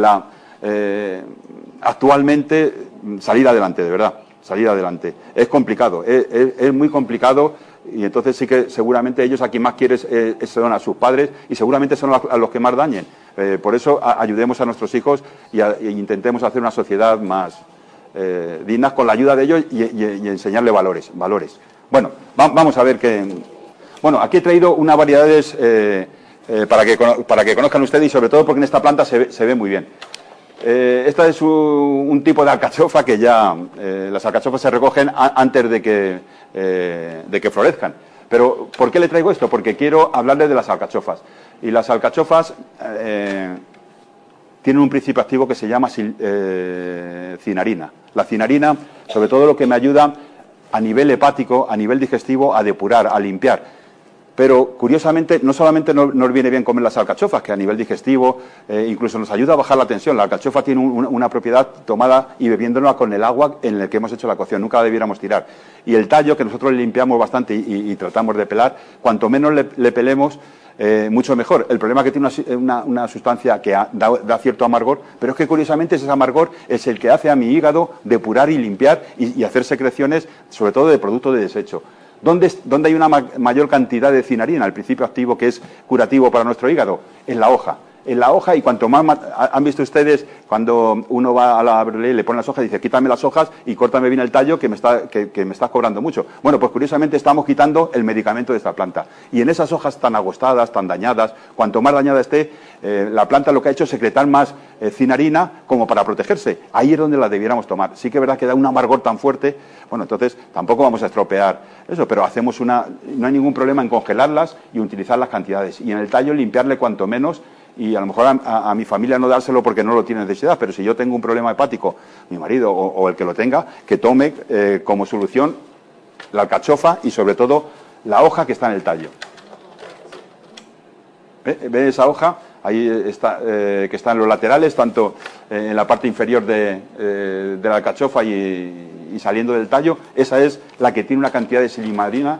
actualmente salir adelante, de verdad. Salir adelante. Es complicado, es muy complicado, y entonces sí que seguramente ellos a quien más quieren son a sus padres, y seguramente son a los que más dañen. Por eso ayudemos a nuestros hijos y intentemos hacer una sociedad más digna con la ayuda de ellos y enseñarle valores. Bueno, vamos a ver que... Bueno, aquí he traído unas variedades para que conozcan ustedes, y sobre todo porque en esta planta se ve muy bien. Esta es un tipo de alcachofa que ya las alcachofas se recogen antes de que florezcan. Pero ¿por qué le traigo esto? Porque quiero hablarles de las alcachofas. Y las alcachofas tienen un principio activo que se llama cinarina. La cinarina, sobre todo, lo que me ayuda a nivel hepático, a nivel digestivo, a depurar, a limpiar. Pero, curiosamente, no solamente nos viene bien comer las alcachofas, que a nivel digestivo incluso nos ayuda a bajar la tensión. La alcachofa tiene una propiedad tomada y bebiéndola con el agua en el que hemos hecho la cocción. Nunca la debiéramos tirar. Y el tallo, que nosotros le limpiamos bastante y tratamos de pelar, cuanto menos le pelemos, mucho mejor. El problema es que tiene una sustancia que da cierto amargor, pero es que, curiosamente, ese amargor es el que hace a mi hígado depurar y limpiar y hacer secreciones, sobre todo de productos de desecho. ¿Dónde hay una mayor cantidad de cinarina, el principio activo que es curativo para nuestro hígado? En la hoja. En la hoja, y cuanto más... ¿Han visto ustedes cuando uno va a la brevería y le pone las hojas y dice, quítame las hojas y córtame bien el tallo que me estás cobrando mucho? Bueno, pues curiosamente estamos quitando el medicamento de esta planta. Y en esas hojas tan agostadas, tan dañadas, cuanto más dañada esté, la planta lo que ha hecho es secretar más cinarina como para protegerse. Ahí es donde la debiéramos tomar. Sí que es verdad que da un amargor tan fuerte. Bueno, entonces tampoco vamos a estropear eso, pero no hay ningún problema en congelarlas y utilizar las cantidades. Y en el tallo limpiarle cuanto menos, y a lo mejor a mi familia no dárselo porque no lo tiene necesidad, pero si yo tengo un problema hepático, mi marido o el que lo tenga, que tome como solución la alcachofa y sobre todo la hoja que está en el tallo. ¿Ve esa hoja? Ahí está, que está en los laterales, tanto en la parte inferior de la alcachofa y saliendo del tallo. Esa es la que tiene una cantidad de silimarina,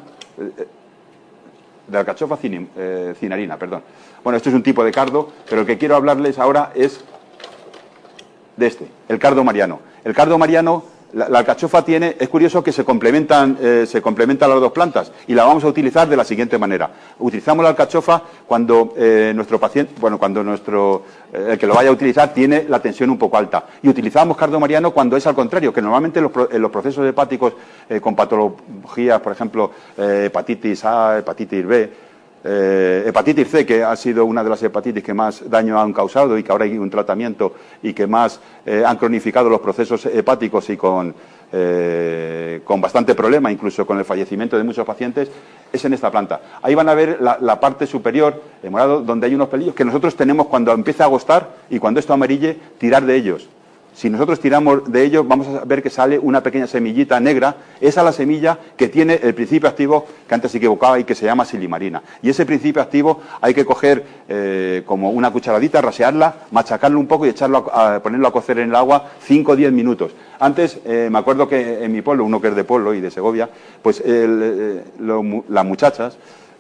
de alcachofa cinarina, perdón. Bueno, esto es un tipo de cardo, pero el que quiero hablarles ahora es de el cardo mariano. El cardo mariano, la alcachofa es curioso que se complementan las dos plantas, y la vamos a utilizar de la siguiente manera. Utilizamos la alcachofa cuando nuestro paciente, el que lo vaya a utilizar tiene la tensión un poco alta, y utilizamos cardo mariano cuando es al contrario, que normalmente en los procesos hepáticos con patologías, por ejemplo, hepatitis A, hepatitis B, hepatitis C, que ha sido una de las hepatitis que más daño han causado y que ahora hay un tratamiento y que más han cronificado los procesos hepáticos y con bastante problema, incluso con el fallecimiento de muchos pacientes, es en esta planta. Ahí van a ver la parte superior, en morado, donde hay unos pelillos que nosotros tenemos cuando empieza a agostar y cuando esto amarille, tirar de ellos. Si nosotros tiramos de ellos, vamos a ver que sale una pequeña semillita negra. Esa es la semilla que tiene el principio activo que antes se equivocaba y que se llama silimarina. Y ese principio activo hay que coger como una cucharadita, rasearla, machacarlo un poco y ponerlo a cocer en el agua 5 o 10 minutos. Antes, me acuerdo que en mi pueblo, uno que es de pueblo y de Segovia, pues las muchachas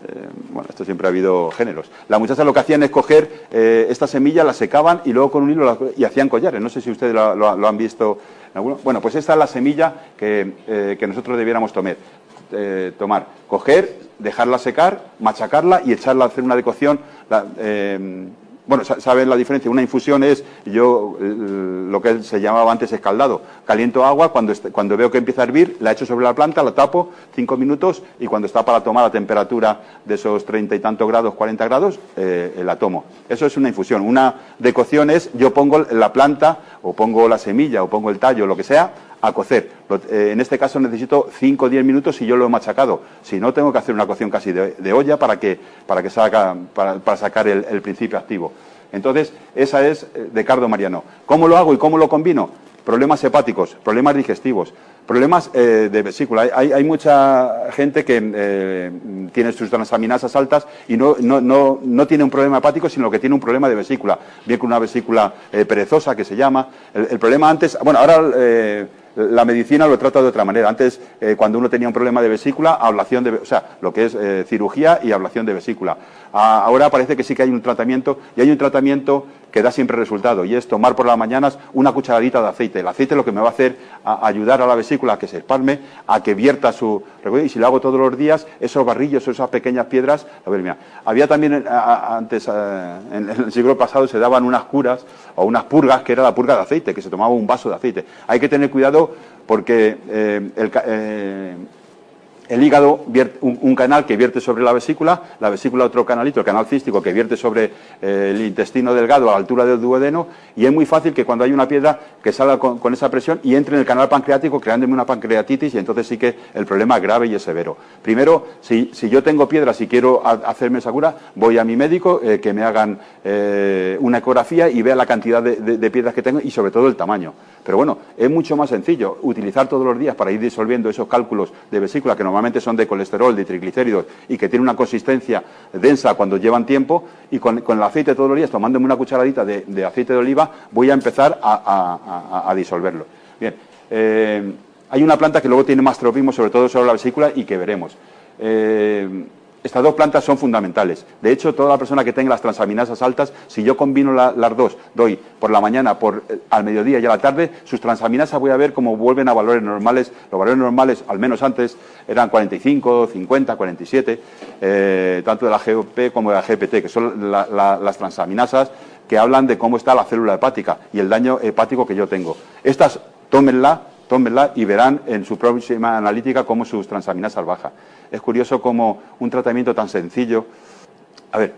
bueno, esto siempre ha habido géneros. Las muchachas lo que hacían es coger esta semilla, la secaban y luego con un hilo y hacían collares. No sé si ustedes lo han visto en alguno. Bueno, pues esta es la semilla que nosotros debiéramos tomar. Coger, dejarla secar, machacarla y echarla a hacer una decocción. Bueno, ¿saben la diferencia? Una infusión es, lo que se llamaba antes escaldado. Caliento agua, cuando veo que empieza a hervir, la echo sobre la planta, la tapo 5 minutos y cuando está para tomar a temperatura de esos 30 y tantos grados, 40 grados, la tomo. Eso es una infusión. Una decocción es, yo pongo la planta o pongo la semilla o pongo el tallo, lo que sea, a cocer. En este caso necesito 5 o 10 minutos si yo lo he machacado. Si no, tengo que hacer una cocción casi de olla para sacar el principio activo. Entonces, esa es de cardo mariano. ¿Cómo lo hago y cómo lo combino? Problemas hepáticos, problemas digestivos, problemas de vesícula. Hay mucha gente que tiene sus transaminasas altas y no tiene un problema hepático, sino que tiene un problema de vesícula. Bien con una vesícula perezosa, que se llama. El problema antes... Bueno, ahora... la medicina lo trata de otra manera. Antes, cuando uno tenía un problema de vesícula, ablación lo que es cirugía y ablación de vesícula. Ahora parece que sí que hay un tratamiento, y hay un tratamiento que da siempre resultado, y es tomar por las mañanas una cucharadita de aceite. El aceite lo que me va a hacer ayudar a la vesícula a que se espalme, a que vierta y si lo hago todos los días, esos barrillos, esas pequeñas piedras... A ver, mira, había también antes, en el siglo pasado, se daban unas curas o unas purgas, que era la purga de aceite, que se tomaba un vaso de aceite. Hay que tener cuidado porque el hígado vierte un canal que vierte sobre la vesícula otro canalito, el canal cístico, que vierte sobre el intestino delgado a la altura del duodeno, y es muy fácil que cuando hay una piedra que salga con esa presión y entre en el canal pancreático creándome una pancreatitis, y entonces sí que el problema es grave y es severo. Primero, si yo tengo piedras y quiero hacerme esa cura, voy a mi médico, que me hagan una ecografía y vea la cantidad de piedras que tengo y sobre todo el tamaño. Pero bueno, es mucho más sencillo utilizar todos los días para ir disolviendo esos cálculos de vesícula que normalmente son de colesterol, de triglicéridos y que tienen una consistencia densa cuando llevan tiempo, y con el aceite todos los días, tomándome una cucharadita de aceite de oliva, voy a empezar a disolverlo. Bien, hay una planta que luego tiene más tropismo, sobre todo sobre la vesícula, y que veremos. Estas dos plantas son fundamentales. De hecho, toda la persona que tenga las transaminasas altas, si yo combino las dos, doy por la mañana, al mediodía y a la tarde, sus transaminasas voy a ver cómo vuelven a valores normales. Los valores normales, al menos antes, eran 45, 50, 47, tanto de la GOP como de la GPT, que son las transaminasas que hablan de cómo está la célula hepática y el daño hepático que yo tengo. Estas, tómenla y verán en su próxima analítica cómo sus transaminasas bajan. Es curioso cómo un tratamiento tan sencillo... A ver,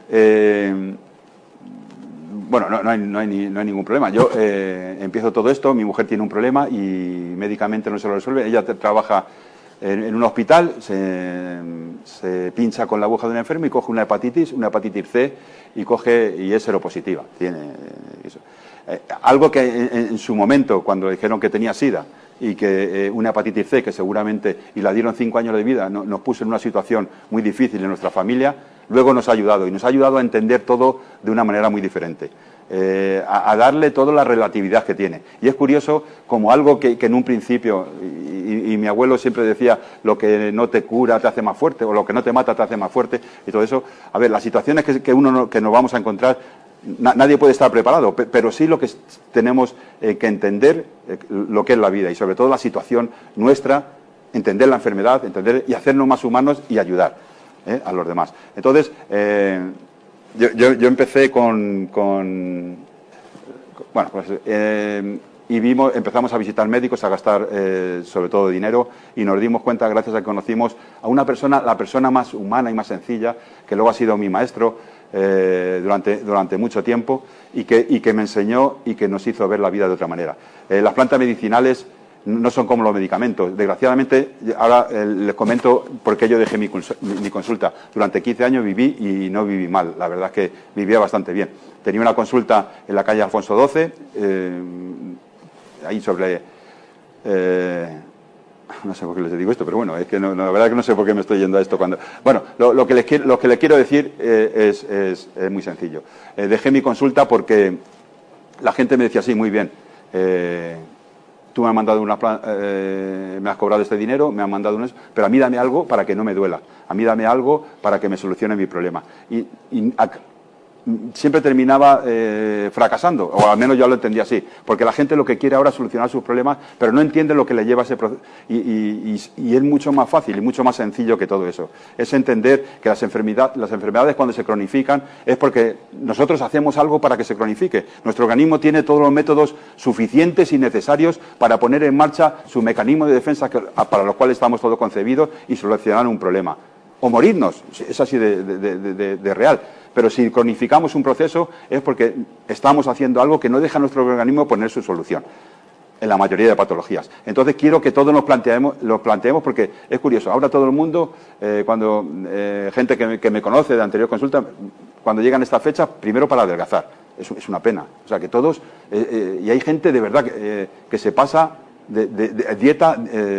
bueno, no hay ningún problema. Yo empiezo todo esto, mi mujer tiene un problema y médicamente no se lo resuelve. Ella trabaja en un hospital, se pincha con la aguja de un enfermo y coge una hepatitis C, y es seropositiva. Tiene eso. Algo que en su momento, cuando dijeron que tenía SIDA, y que una hepatitis C, que seguramente, y la dieron 5 años de vida, nos puso en una situación muy difícil en nuestra familia, luego nos ha ayudado a entender todo de una manera muy diferente, a darle toda la relatividad que tiene. Y es curioso como algo que en un principio, y mi abuelo siempre decía, lo que no te cura te hace más fuerte, o lo que no te mata te hace más fuerte, y todo eso. A ver, las situaciones que nos vamos a encontrar, nadie puede estar preparado, pero sí lo que tenemos que entender lo que es la vida, y sobre todo la situación nuestra, entender la enfermedad, y hacernos más humanos y ayudar a los demás. Entonces, yo empecé empezamos a visitar médicos, a gastar sobre todo dinero, y nos dimos cuenta, gracias a que conocimos a una persona, la persona más humana y más sencilla, que luego ha sido mi maestro durante mucho tiempo, y que me enseñó y que nos hizo ver la vida de otra manera. Las plantas medicinales no son como los medicamentos. Desgraciadamente, ahora les comento por qué yo dejé mi consulta. Durante 15 años viví y no viví mal. La verdad es que vivía bastante bien. Tenía una consulta en la calle Alfonso XII, ahí sobre... no sé por qué les digo esto, pero bueno, es que la verdad es que no sé por qué me estoy yendo a esto cuando... Bueno, lo que les quiero decir es muy sencillo. Dejé mi consulta porque la gente me decía, sí, muy bien, tú me has mandado me has cobrado este dinero, me has mandado pero a mí dame algo para que no me duela, a mí dame algo para que me solucione mi problema. Siempre terminaba fracasando, o al menos yo lo entendía así, porque la gente lo que quiere ahora es solucionar sus problemas, pero no entiende lo que le lleva a ese proceso, y es mucho más fácil y mucho más sencillo que todo eso. Es entender que las enfermedades cuando se cronifican es porque nosotros hacemos algo para que se cronifique. Nuestro organismo tiene todos los métodos suficientes y necesarios para poner en marcha su mecanismo de defensa para los cuales estamos todos concebidos y solucionar un problema. O morirnos, es así de real. Pero si cronificamos un proceso es porque estamos haciendo algo que no deja a nuestro organismo poner su solución, en la mayoría de patologías. Entonces quiero que todos lo planteemos porque es curioso. Ahora todo el mundo, cuando gente que me conoce de anterior consulta, cuando llegan estas fechas, primero para adelgazar. Es una pena. O sea, que todos, y hay gente de verdad que se pasa de dieta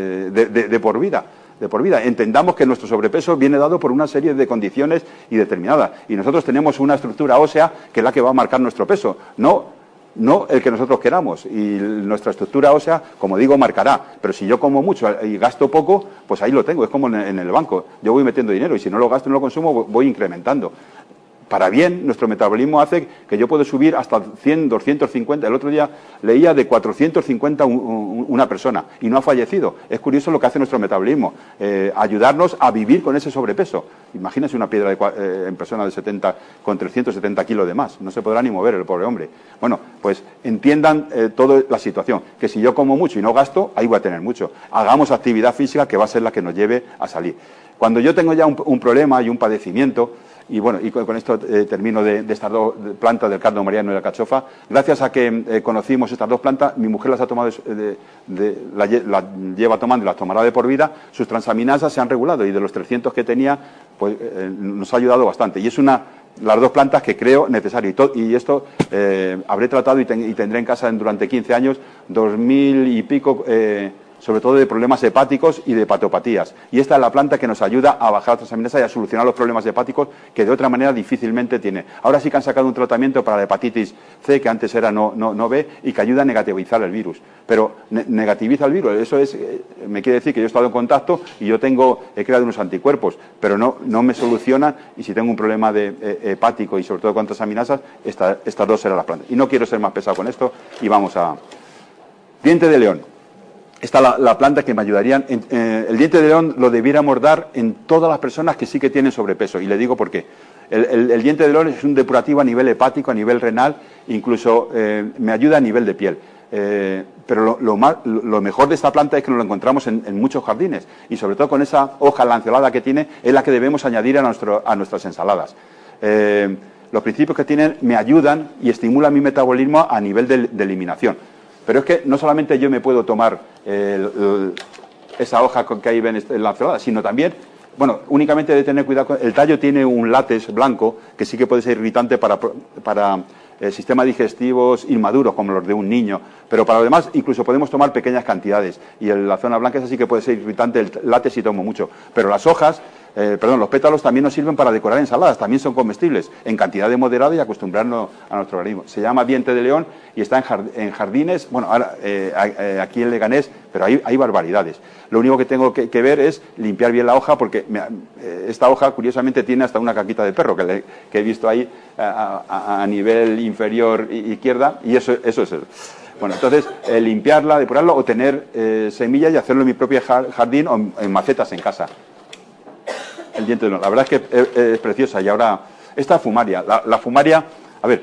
de por vida. Entendamos que nuestro sobrepeso viene dado por una serie de condiciones y determinadas. Y nosotros tenemos una estructura ósea que es la que va a marcar nuestro peso, no el que nosotros queramos. Y nuestra estructura ósea, como digo, marcará. Pero si yo como mucho y gasto poco, pues ahí lo tengo. Es como en el banco. Yo voy metiendo dinero y si no lo gasto y no lo consumo, voy incrementando. Para bien, nuestro metabolismo hace que yo puedo subir hasta 100, 250. El otro día leía de 450 una persona y no ha fallecido. Es curioso lo que hace nuestro metabolismo, ayudarnos a vivir con ese sobrepeso. Imagínense una piedra en persona de 70 con 370 kilos de más. No se podrá ni mover el pobre hombre. Bueno, pues entiendan toda la situación. Que si yo como mucho y no gasto, ahí voy a tener mucho. Hagamos actividad física que va a ser la que nos lleve a salir. Cuando yo tengo ya un problema y un padecimiento, y bueno, y con esto termino de estas dos plantas del cardo mariano y la alcachofa. Gracias a que conocimos estas dos plantas, mi mujer las ha tomado, las lleva tomando y las tomará de por vida. Sus transaminasas se han regulado y de los 300 que tenía, pues nos ha ayudado bastante. Y es las dos plantas que creo necesario. Y esto habré tratado y tendré en casa durante 15 años 2.000 y pico sobre todo de problemas hepáticos y de hepatopatías. Y esta es la planta que nos ayuda a bajar la transaminasa y a solucionar los problemas hepáticos que de otra manera difícilmente tiene. Ahora sí que han sacado un tratamiento para la hepatitis C, que antes era no B, y que ayuda a negativizar el virus. Pero negativiza el virus, eso me quiere decir que yo he estado en contacto y he creado unos anticuerpos, pero no me solucionan, y si tengo un problema hepático y sobre todo con transaminasas, estas dos serán las plantas. Y no quiero ser más pesado con esto, y vamos a... Diente de león. Esta es la planta que me ayudarían. El diente de león lo debiéramos dar en todas las personas que sí que tienen sobrepeso. Y le digo por qué. El diente de león es un depurativo a nivel hepático, a nivel renal, incluso me ayuda a nivel de piel. Pero lo mejor de esta planta es que nos lo encontramos en muchos jardines. Y sobre todo con esa hoja lanceolada que tiene, es la que debemos añadir a nuestras ensaladas. Los principios que tienen me ayudan y estimulan mi metabolismo a nivel de eliminación. Pero es que no solamente yo me puedo tomar esa hoja que ahí ven en la lanceolada, sino también, bueno, únicamente de tener cuidado, el tallo tiene un látex blanco que sí que puede ser irritante para sistemas digestivos inmaduros, como los de un niño, pero para lo demás incluso podemos tomar pequeñas cantidades, y en la zona blanca esa sí que puede ser irritante el látex si tomo mucho, pero las hojas, los pétalos también nos sirven para decorar ensaladas, también son comestibles, en cantidad de moderada y acostumbrarnos a nuestro organismo. Se llama diente de león y está en jardines, bueno, ahora aquí en Leganés, pero hay barbaridades. Lo único que tengo que ver es limpiar bien la hoja, porque esta hoja curiosamente tiene hasta una caquita de perro que he visto ahí a nivel inferior izquierda, y eso es eso. Bueno, entonces limpiarla, depurarla o tener semillas y hacerlo en mi propio jardín o en macetas en casa. El diente de león, la verdad es que es preciosa. Y ahora, esta fumaria, la fumaria, a ver,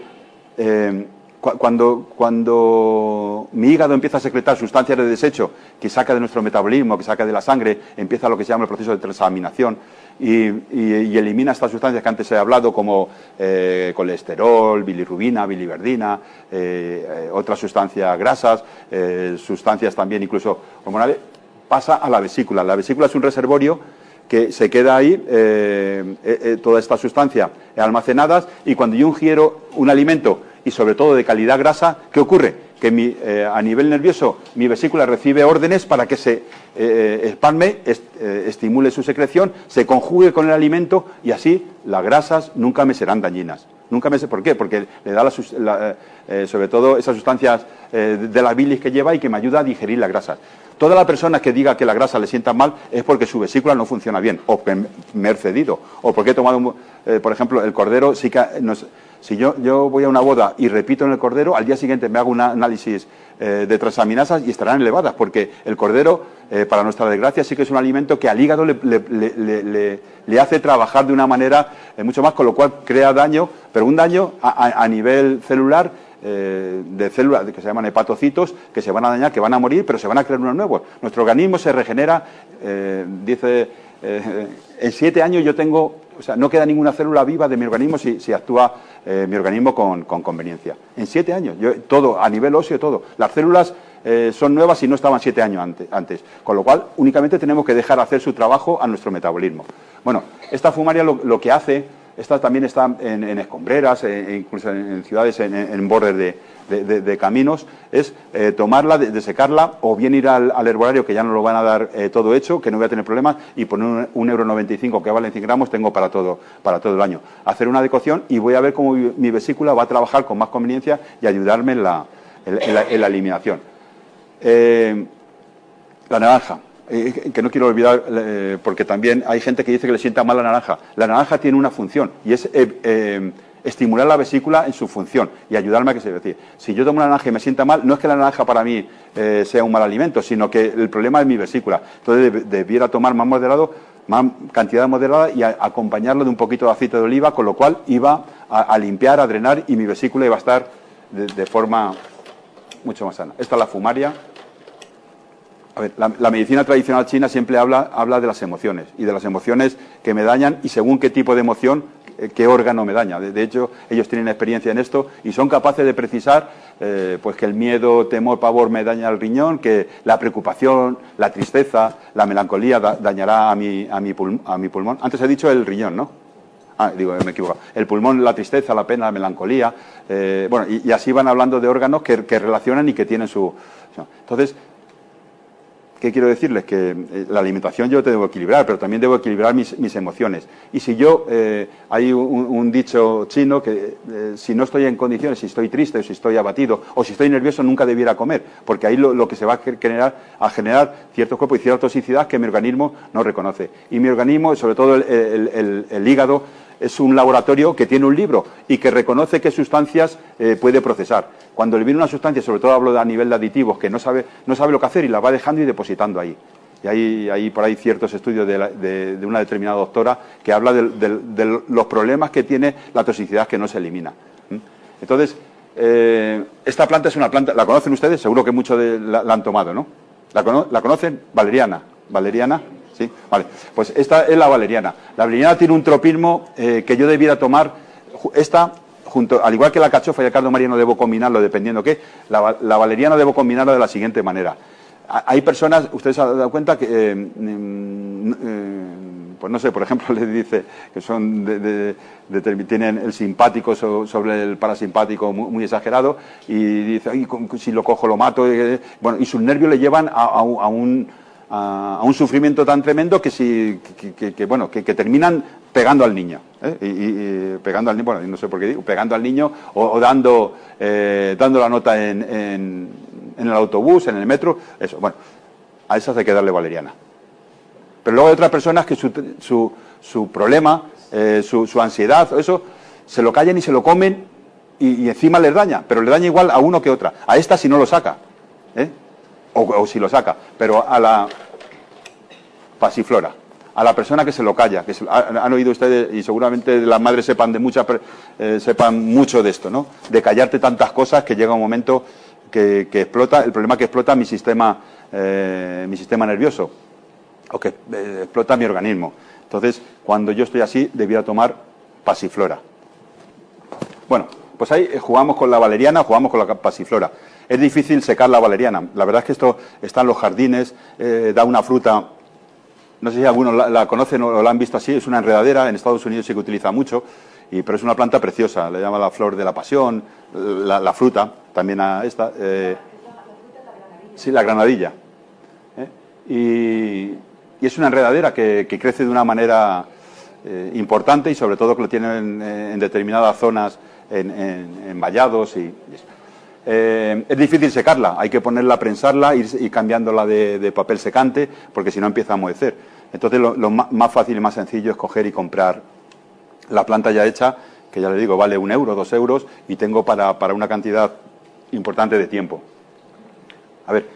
cuando mi hígado empieza a secretar sustancias de desecho que saca de nuestro metabolismo, que saca de la sangre, empieza lo que se llama el proceso de transaminación y elimina estas sustancias que antes he hablado, como colesterol, bilirrubina, biliverdina, otras sustancias grasas, sustancias también incluso hormonales, pasa a la vesícula. La vesícula es un reservorio que se queda ahí, toda esta sustancia almacenadas, y cuando yo ingiero un alimento, y sobre todo de calidad grasa, ¿qué ocurre? Que a nivel nervioso mi vesícula recibe órdenes para que se espalme, estimule su secreción, se conjugue con el alimento, y así las grasas nunca me serán dañinas. Nunca me sé por qué, porque le da sobre todo esas sustancias de la bilis que lleva y que me ayuda a digerir las grasas. Toda la persona que diga que la grasa le sienta mal es porque su vesícula no funciona bien, o que me he excedido, o porque he tomado, por ejemplo, el cordero. Sí que si yo voy a una boda y repito en el cordero, al día siguiente me hago un análisis de transaminasas y estarán elevadas, porque el cordero, para nuestra desgracia, sí que es un alimento que al hígado le hace trabajar de una manera mucho más, con lo cual crea daño, pero un daño a nivel celular, de células que se llaman hepatocitos, que se van a dañar, que van a morir, pero se van a crear unos nuevos. Nuestro organismo se regenera, en 7 años yo tengo, o sea, no queda ninguna célula viva de mi organismo si actúa mi organismo con conveniencia. En 7 años, todo, a nivel óseo, todo. Las células son nuevas y no estaban 7 años antes. Con lo cual, únicamente tenemos que dejar hacer su trabajo a nuestro metabolismo. Bueno, esta fumaria lo que hace... Esta también está en escombreras, incluso en ciudades, en bordes de caminos, es tomarla, desecarla, o bien ir al herbolario, que ya nos lo van a dar todo hecho, que no voy a tener problemas, y poner €1,95 que valen 100 gramos, tengo para todo el año. Hacer una decocción y voy a ver cómo mi vesícula va a trabajar con más conveniencia y ayudarme en la eliminación. La naranja. Que no quiero olvidar, porque también hay gente que dice que le sienta mal la naranja. La naranja tiene una función, y es estimular la vesícula en su función y ayudarme a que se decida. Si yo tomo una naranja y me sienta mal, no es que la naranja para mí sea un mal alimento, sino que el problema es mi vesícula. Entonces debiera tomar más moderado, más cantidad moderada, y acompañarlo de un poquito de aceite de oliva, con lo cual iba a limpiar, a drenar, y mi vesícula iba a estar de forma mucho más sana. Esta es la fumaria. A ver, la medicina tradicional china siempre habla de las emociones, y de las emociones que me dañan, y según qué tipo de emoción, qué órgano me daña. De hecho, ellos tienen experiencia en esto y son capaces de precisar pues que el miedo, temor, pavor me daña el riñón, que la preocupación, la tristeza, la melancolía dañará a mi pulmón. Antes he dicho el riñón, ¿no? Me he equivocado. El pulmón, la tristeza, la pena, la melancolía. Bueno, y así van hablando de órganos que relacionan y que tienen su... Entonces, ¿qué quiero decirles? Que la alimentación yo debo equilibrar, pero también debo equilibrar mis emociones. Y si yo, hay un dicho chino que si no estoy en condiciones, si estoy triste, o si estoy abatido, o si estoy nervioso, nunca debiera comer, porque ahí lo que se va a generar ciertos cuerpos y cierta toxicidad que mi organismo no reconoce. Y mi organismo, sobre todo el hígado, es un laboratorio que tiene un libro y que reconoce qué sustancias puede procesar. Cuando le viene una sustancia, sobre todo hablo a nivel de aditivos, que no sabe lo que hacer, y la va dejando y depositando ahí. Y hay por ahí ciertos estudios de una determinada doctora que habla de los problemas que tiene la toxicidad que no se elimina. Entonces, esta planta es una planta, ¿la conocen ustedes? Seguro que muchos la han tomado, ¿no? ¿La conocen? Valeriana. ¿Valeriana? Sí, vale. Pues esta es la valeriana. La valeriana tiene un tropismo que yo debiera tomar. Esta, al igual que la cachofa y el cardo mariano, debo combinarlo dependiendo qué. La valeriana debo combinarla de la siguiente manera. Hay personas, ustedes se han dado cuenta que, pues no sé, por ejemplo, les dice que son tienen el simpático sobre el parasimpático muy exagerado, y dice, ay, si lo cojo lo mato. Bueno, y sus nervios le llevan a un sufrimiento tan tremendo que terminan pegando al niño, y pegando al niño, bueno, no sé por qué digo, pegando al niño, o dando la nota en el autobús, en el metro, eso. Bueno, a esas hay que darle valeriana. Pero luego hay otras personas que su problema, su ansiedad, eso, se lo callan y se lo comen, y encima les daña, pero le daña igual a uno que otra. A esta si no lo saca, o si lo saca, pero a la pasiflora, a la persona que se lo calla, que han oído ustedes, y seguramente las madres sepan mucho de esto, ¿no? De callarte tantas cosas que llega un momento que explota, el problema que explota mi sistema nervioso, o que explota mi organismo. Entonces, cuando yo estoy así, debiera tomar pasiflora. Bueno, pues ahí jugamos con la valeriana, jugamos con la pasiflora. Es difícil secar la valeriana. La verdad es que esto está en los jardines, da una fruta, no sé si algunos la conocen o la han visto así, es una enredadera, en Estados Unidos sí que utiliza mucho, pero es una planta preciosa, le llama la flor de la pasión, la fruta, también a esta, sí, la granadilla. Y es una enredadera que crece de una manera importante, y sobre todo que lo tienen en determinadas zonas, en vallados y eso. Es difícil secarla, hay que ponerla a prensarla y cambiándola de papel secante, porque si no empieza a amohecer. Entonces lo más fácil y más sencillo es coger y comprar la planta ya hecha, que ya le digo, vale 1 euro, 2 euros, y tengo para una cantidad importante de tiempo. A ver,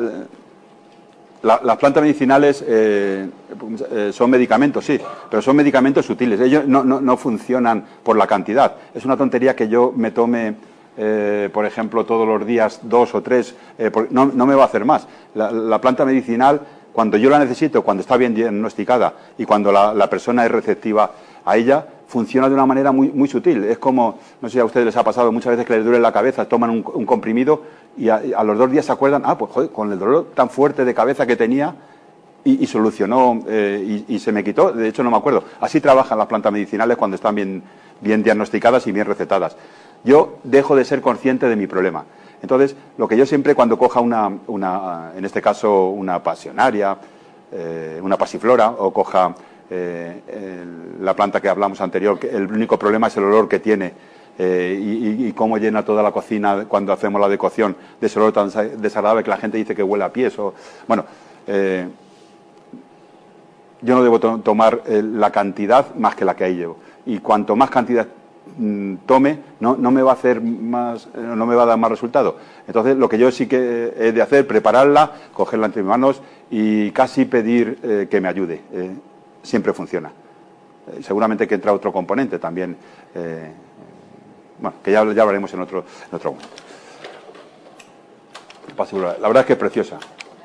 las plantas medicinales son medicamentos, sí, pero son medicamentos sutiles. Ellos no funcionan por la cantidad. Es una tontería que yo me tome, por ejemplo, todos los días 2 o 3, no me va a hacer más. La planta medicinal, cuando yo la necesito, cuando está bien diagnosticada y cuando la persona es receptiva a ella, funciona de una manera muy sutil. Es como, no sé si a ustedes les ha pasado muchas veces que les duele la cabeza, toman un comprimido y a los 2 días se acuerdan, pues joder, con el dolor tan fuerte de cabeza que tenía y solucionó y se me quitó. De hecho, no me acuerdo. Así trabajan las plantas medicinales cuando están bien diagnosticadas y bien recetadas. Yo dejo de ser consciente de mi problema. Entonces, lo que yo siempre, cuando coja en este caso, una pasionaria, una pasiflora, o coja la planta que hablamos anterior, que el único problema es el olor que tiene, y cómo llena toda la cocina cuando hacemos la decocción de ese olor tan desagradable que la gente dice que huele a pies. Bueno, yo no debo tomar la cantidad más que la que ahí llevo. Y cuanto más cantidad tome, no me va a hacer más, no me va a dar más resultado. Entonces, lo que yo sí que he de hacer, prepararla, cogerla entre mis manos y casi pedir que me ayude. Siempre funciona. Seguramente que entra otro componente también, bueno, que ya hablaremos en otro momento. La verdad es que es preciosa.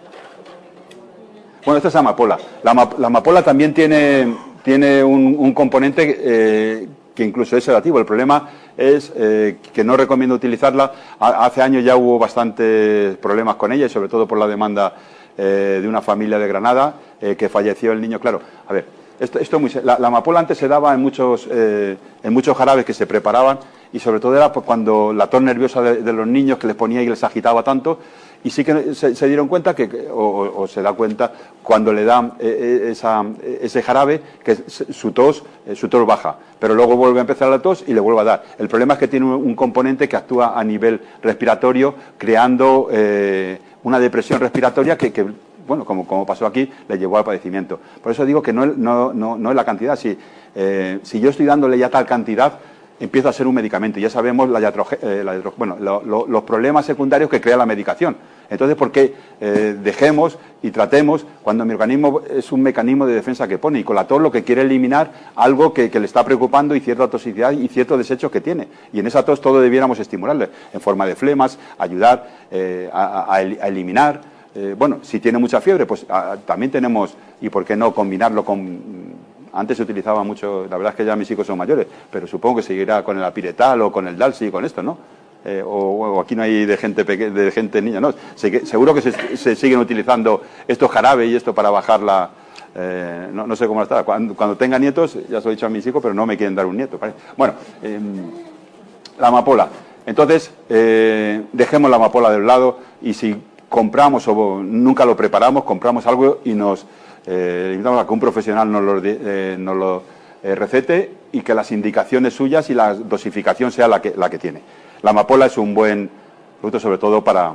Bueno, esta es amapola. La amapola también tiene un componente que incluso es sedativo. El problema es que no recomiendo utilizarla. Hace años ya hubo bastantes problemas con ella, y sobre todo por la demanda de una familia de Granada, que falleció el niño. Claro, a ver, la amapola antes se daba en muchos jarabes que se preparaban, y sobre todo era cuando la tos nerviosa de los niños, que les ponía y les agitaba tanto. Y sí que se dieron cuenta o se da cuenta cuando le dan ese jarabe, que su tos baja, pero luego vuelve a empezar la tos y le vuelve a dar. El problema es que tiene un componente que actúa a nivel respiratorio, creando una depresión respiratoria que bueno, como pasó aquí, le llevó al padecimiento. Por eso digo que no es la cantidad. Si yo estoy dándole ya tal cantidad, empieza a ser un medicamento. Ya sabemos los problemas secundarios que crea la medicación. Entonces, ¿por qué dejemos y tratemos cuando mi organismo es un mecanismo de defensa que pone? Y con la tos lo que quiere eliminar algo que le está preocupando, y cierta toxicidad y ciertos desechos que tiene. Y en esa tos todo debiéramos estimularle, en forma de flemas, ayudar a eliminar. Bueno, si tiene mucha fiebre, pues también tenemos, y por qué no combinarlo con... Antes se utilizaba mucho, la verdad es que ya mis hijos son mayores, pero supongo que seguirá con el apiretal o con el Dalsi, con esto, ¿no? O aquí no hay de gente niña, ¿no? Seguro que se siguen utilizando estos jarabes y esto para bajar la... no sé cómo está. Cuando tenga nietos, ya se lo he dicho a mis hijos, pero no me quieren dar un nieto, ¿vale? Bueno, la amapola. Entonces, dejemos la amapola de un lado, y si compramos o nunca lo preparamos, compramos algo y nos... invitamos a que un profesional nos lo recete, y que las indicaciones suyas y la dosificación sea la que tiene. La amapola es un buen producto, sobre todo para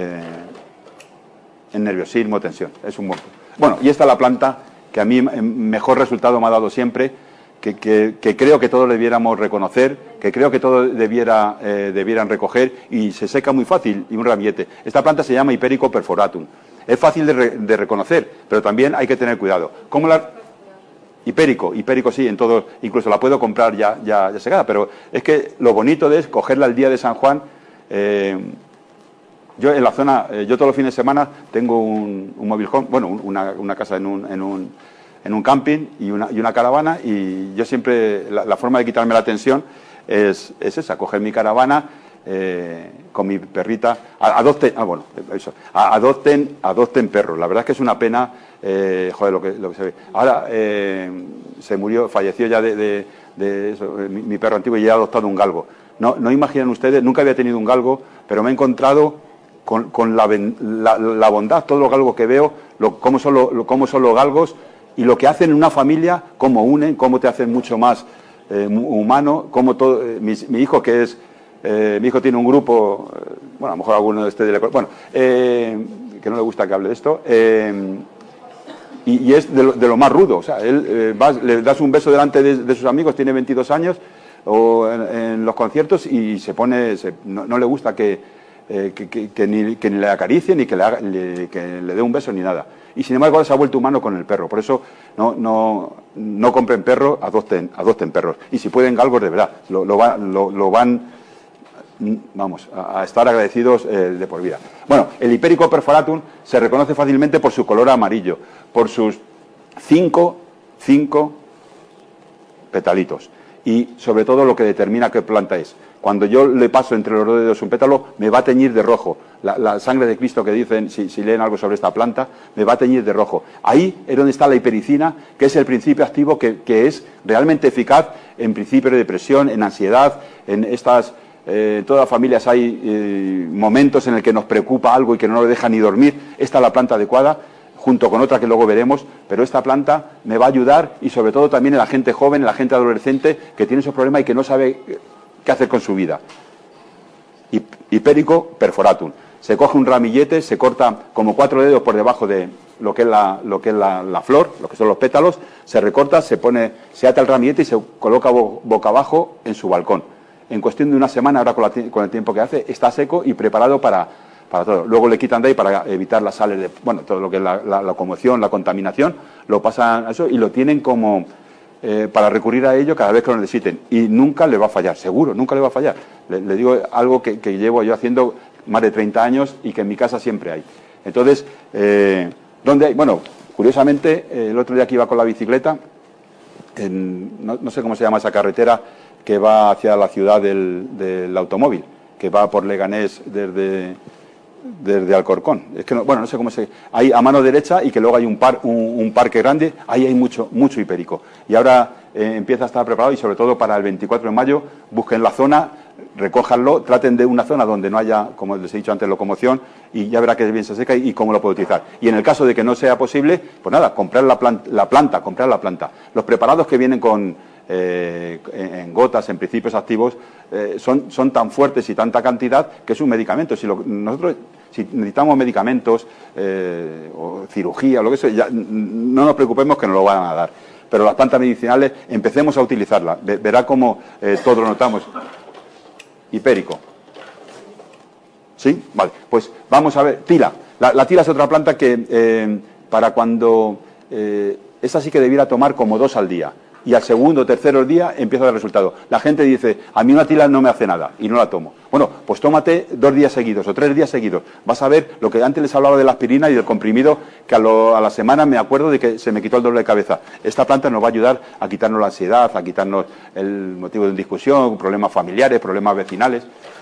el nerviosismo, tensión. Es un buen. Bueno, y esta es la planta que a mí mejor resultado me ha dado siempre, que creo que todos debiéramos reconocer, que creo que todos debieran recoger, y se seca muy fácil, y un ramillete. Esta planta se llama Hipericum perforatum. Es fácil de reconocer, pero también hay que tener cuidado. ¿Cómo la...? Hipérico sí, en todo, incluso la puedo comprar ya secada, pero es que lo bonito es cogerla el día de San Juan. Yo en la zona, yo todos los fines de semana tengo un mobile home, bueno, una casa en un camping y una caravana, y yo siempre, la forma de quitarme la tensión es esa, coger mi caravana, con mi perrita, adopten perros. La verdad es que es una pena, lo que se ve. Ahora falleció ya de eso, mi perro antiguo, y he adoptado un galgo. No imaginan ustedes, nunca había tenido un galgo, pero me he encontrado con la bondad, todos los galgos que veo, cómo son los galgos, y lo que hacen en una familia, cómo unen, cómo te hacen mucho más humano, cómo todo. Mi hijo, que es. Mi hijo tiene un grupo, bueno, a lo mejor alguno de ustedes, bueno, que no le gusta que hable de esto, y es de lo más rudo. O sea, él le das un beso delante de sus amigos, tiene 22 años, o en los conciertos, y se pone, no le gusta que ni le acaricie, ni que le dé un beso, ni nada. Y sin embargo ahora se ha vuelto humano con el perro. Por eso no compren perros, adopten perros. Y si pueden galgos, de verdad, lo van, vamos, a estar agradecidos de por vida. Bueno, el Hipperico perforatum se reconoce fácilmente por su color amarillo, por sus cinco petalitos, y sobre todo lo que determina qué planta es. Cuando yo le paso entre los dos dedos un pétalo, me va a teñir de rojo. La sangre de Cristo que dicen, si leen algo sobre esta planta, me va a teñir de rojo. Ahí es donde está la hipericina, que es el principio activo que es realmente eficaz en principios de depresión, en ansiedad, en estas. En todas las familias hay momentos en el que nos preocupa algo y que no nos deja ni dormir. Esta es la planta adecuada, junto con otra que luego veremos, pero esta planta me va a ayudar, y sobre todo también en la gente joven, en la gente adolescente que tiene esos problemas y que no sabe qué hacer con su vida. Hipperico perforatum. Se coge un ramillete, se corta como 4 dedos por debajo de lo que es la flor, lo que son los pétalos, se recorta, se ata el ramillete y se coloca boca abajo en su balcón. En cuestión de una semana, ahora con el tiempo que hace, está seco y preparado para todo. Luego le quitan de ahí para evitar las sales todo lo que es la locomoción, la contaminación, lo pasan a eso y lo tienen como para recurrir a ello cada vez que lo necesiten. Y nunca le va a fallar, seguro, nunca le va a fallar. Le digo algo que llevo yo haciendo más de 30 años y que en mi casa siempre hay. Entonces, ¿dónde hay? Bueno, curiosamente, el otro día que iba con la bicicleta, no sé cómo se llama esa carretera que va hacia la ciudad del automóvil, que va por Leganés desde Alcorcón. Es que no sé cómo se. Hay a mano derecha, y que luego hay un parque grande, ahí hay mucho hipérico. Y ahora empieza a estar preparado, y sobre todo para el 24 de mayo, busquen la zona, recójanlo, traten de una zona donde no haya, como les he dicho antes, locomoción, y ya verá que bien se seca y cómo lo puede utilizar. Y en el caso de que no sea posible, pues nada, comprar la planta. Los preparados que vienen en gotas, en principios activos, son tan fuertes y tanta cantidad que es un medicamento. Si necesitamos medicamentos o cirugía o lo que sea, ya no nos preocupemos que nos lo van a dar. Pero las plantas medicinales, empecemos a utilizarlas. Verá cómo todos lo notamos. Hipperico. ¿Sí? Vale. Pues vamos a ver. Tila. La tila es otra planta que para cuando. Esa sí que debiera tomar como 2 al día. Y al segundo o tercero día empieza a dar resultado. La gente dice, a mí una tila no me hace nada y no la tomo. Bueno, pues tómate 2 días seguidos o 3 días seguidos. Vas a ver lo que antes les hablaba de la aspirina y del comprimido, que a la semana me acuerdo de que se me quitó el dolor de cabeza. Esta planta nos va a ayudar a quitarnos la ansiedad, a quitarnos el motivo de discusión, problemas familiares, problemas vecinales.